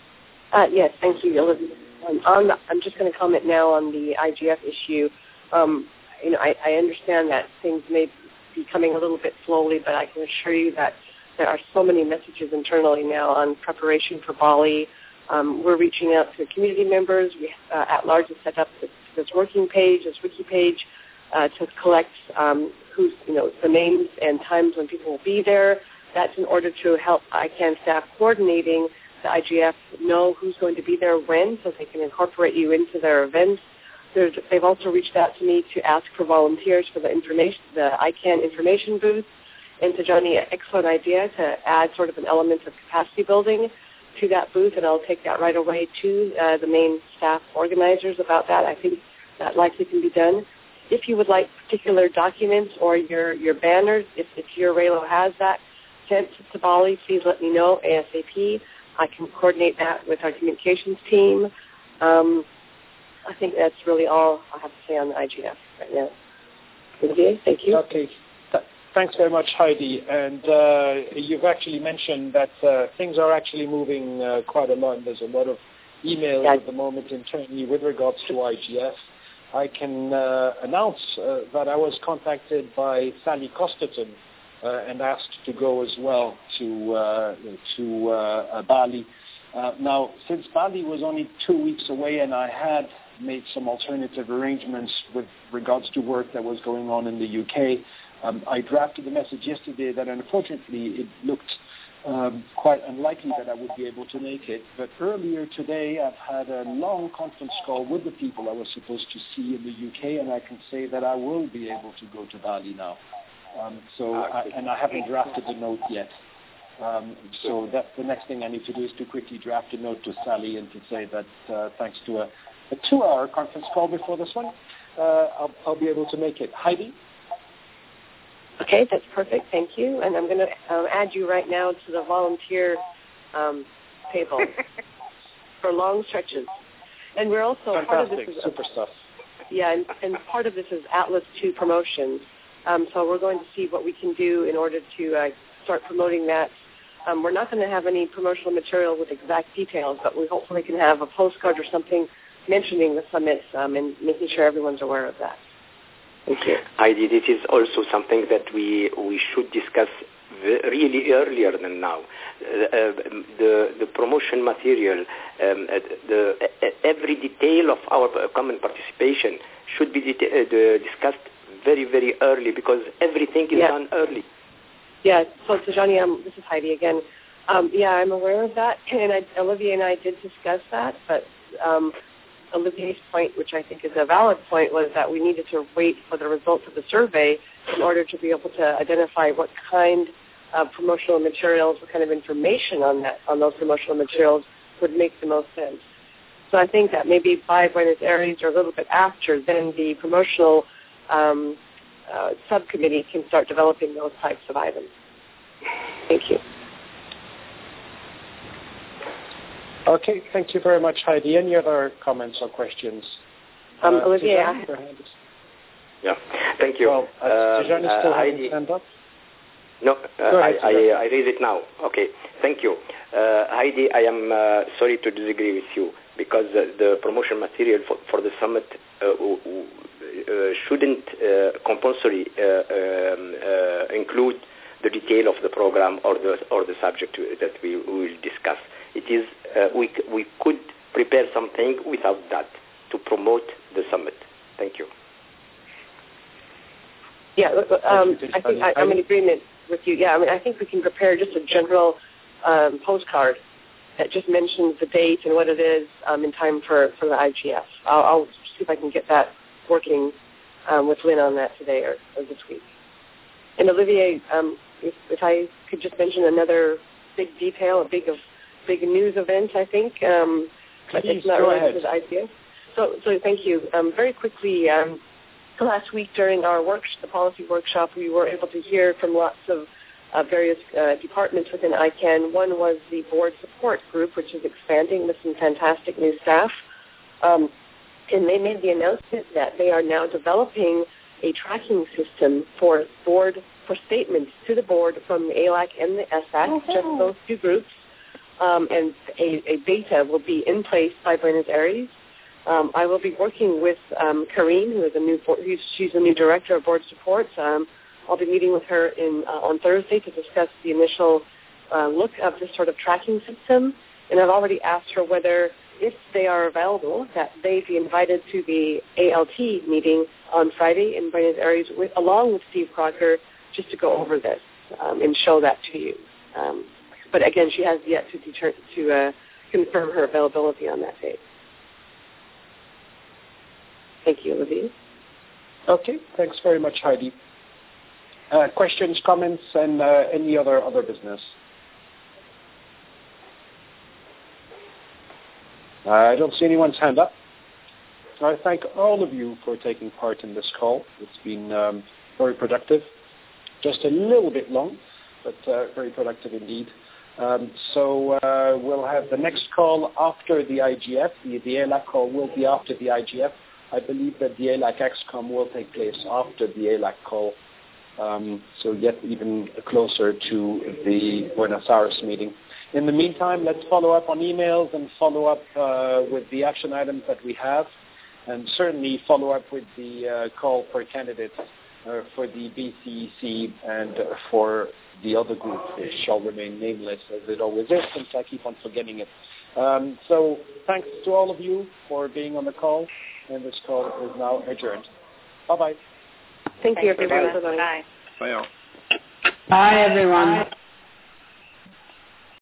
Speaker 3: Uh, yes, thank you, Olivia. Um, on the, I'm just going to comment now on the I G F issue. Um, you know, I, I understand that things may be coming a little bit slowly, but I can assure you that there are so many messages internally now on preparation for Bali. Um, we're reaching out to community members. We, uh, At Large has set up this, this working page, this wiki page, uh, to collect um, who's, you know, the names and times when people will be there. That's in order to help I CAN staff coordinating the I G F know who's going to be there when, so they can incorporate you into their events. There's, they've also reached out to me to ask for volunteers for the information, the I CAN information booth. And Tijani, an excellent idea to add sort of an element of capacity building to that booth, and I'll take that right away to uh, the main staff organizers about that. I think that likely can be done. If you would like particular documents or your, your banners, if, if your Raylo has that sent to Bali, please let me know ASAP. I can coordinate that with our communications team. Um, I think that's really all I have to say on the I G F right now. Olivier, thank you.
Speaker 2: Okay. Th- thanks very much, Heidi. And uh, you've actually mentioned that uh, things are actually moving uh, quite a lot. There's a lot of emails
Speaker 3: yeah.
Speaker 2: at the moment internally with regards to I G F. I can uh, announce uh, that I was contacted by Sally Costerton uh, and asked to go as well to uh, to uh, Bali. Uh, now, since Bali was only two weeks away and I had made some alternative arrangements with regards to work that was going on in the U K, um, I drafted a message yesterday that unfortunately it looked um, quite unlikely that I would be able to make it. But earlier today I've had a long conference call with the people I was supposed to see in the U K, and I can say that I will be able to go to Bali now. Um, so, I, and I haven't drafted the note yet. Um, so that the next thing I need to do is to quickly draft a note to Sally and to say that uh, thanks to a, a two-hour conference call before this one, uh, I'll, I'll be able to make it. Heidi?
Speaker 3: Okay, that's perfect. Thank you. And I'm going to um, add you right now to the volunteer um, table for long stretches. And we're also
Speaker 2: Fantastic.
Speaker 3: part of this is
Speaker 2: super stuff.
Speaker 3: Yeah, and, and part of this is Atlas two promotions. Um, so we're going to see what we can do in order to uh, start promoting that. Um, we're not going to have any promotional material with exact details, but we hopefully can have a postcard or something mentioning the summits um, and making sure everyone's aware of that. Thank you.
Speaker 5: Heidi, this is also something that we we should discuss really earlier than now. Uh, the the promotion material, um, uh, the uh, every detail of our common participation should be deta- uh, discussed very very early, because everything is
Speaker 3: yeah.
Speaker 5: done early.
Speaker 3: Yeah. So, Tijani, um, this is Heidi again. Um, yeah, I'm aware of that, and I, Olivier and I did discuss that, but um, Olivier's point, which I think is a valid point, was that we needed to wait for the results of the survey in order to be able to identify what kind of promotional materials, what kind of information on that on those promotional materials would make the most sense. So I think that maybe by Buenos Aires or a little bit after, then the promotional um, uh, subcommittee can start developing those types of items. Thank you.
Speaker 2: Okay, thank you very much, Heidi. Any other comments or questions?
Speaker 3: Um,
Speaker 2: uh,
Speaker 3: Olivier,
Speaker 2: Tijani,
Speaker 3: I
Speaker 2: perhaps?
Speaker 5: Yeah, thank you.
Speaker 2: Well, uh, Tijani
Speaker 5: uh,
Speaker 2: still
Speaker 5: uh,
Speaker 2: hasn't
Speaker 5: Heidi,
Speaker 2: stand up?
Speaker 5: No, uh,
Speaker 2: ahead,
Speaker 5: I, I, I raise it now. Okay, thank you. Uh, Heidi, I am uh, sorry to disagree with you, because uh, the promotion material for, for the summit uh, uh, shouldn't uh, compulsory uh, um, uh, include the detail of the program or the or the subject that we, we will discuss. It is uh, we we could prepare something without that to promote the summit. Thank you.
Speaker 3: Yeah, um, I think I, I'm in agreement with you. Yeah, I mean, I think we can prepare just a general um, postcard that just mentions the date and what it is um, in time for, for the I G F. I'll, I'll see if I can get that working um, with Lynn on that today or, or this week. And Olivier, um, if, if I could just mention another big detail, a big, big news event, I think, um, but it's not related to the I G F. So, so thank you. Um, very quickly. Um, Last week during our work, the policy workshop, we were able to hear from lots of uh, various uh, departments within I CANN. One was the board support group, which is expanding with some fantastic new staff. Um, and they made the announcement that they are now developing a tracking system for board, for statements to the board from the A L A C and the S A C, mm-hmm. just those two groups. Um, and a, a beta will be in place by Buenos Aires. Um, I will be working with um, Karine, who is a new board, she's a new director of board support. Um, I'll be meeting with her in, uh, on Thursday to discuss the initial uh, look of this sort of tracking system. And I've already asked her whether, if they are available, that they be invited to the A L T meeting on Friday in Buenos Aires, with, along with Steve Crocker, just to go over this um, and show that to you. Um, but again, she has yet to, deter- to uh, confirm her availability on that date. Thank you, Olivier.
Speaker 2: Okay, thanks very much, Heidi. Uh, questions, comments, and uh, any other other business? Uh, I don't see anyone's hand up. I thank all of you for taking part in this call. It's been um, very productive. Just a little bit long, but uh, very productive indeed. Um, so uh, we'll have the next call after the I G F. The, the A L A C call will be after the I G F. I believe that the A L A C ExCom will take place after the A L A C call, um, so get even closer to the Buenos Aires meeting. In the meantime, let's follow up on emails and follow up uh, with the action items that we have, and certainly follow up with the uh, call for candidates uh, for the B C E C and uh, for the other group, which shall remain nameless as it always is, since I keep on forgetting it. Um, so thanks to all of you for being on the call. And this call is now adjourned. Bye-bye.
Speaker 3: Thank you,
Speaker 7: everyone.
Speaker 3: Bye.
Speaker 7: Bye.
Speaker 4: Bye all.
Speaker 9: Bye, everyone.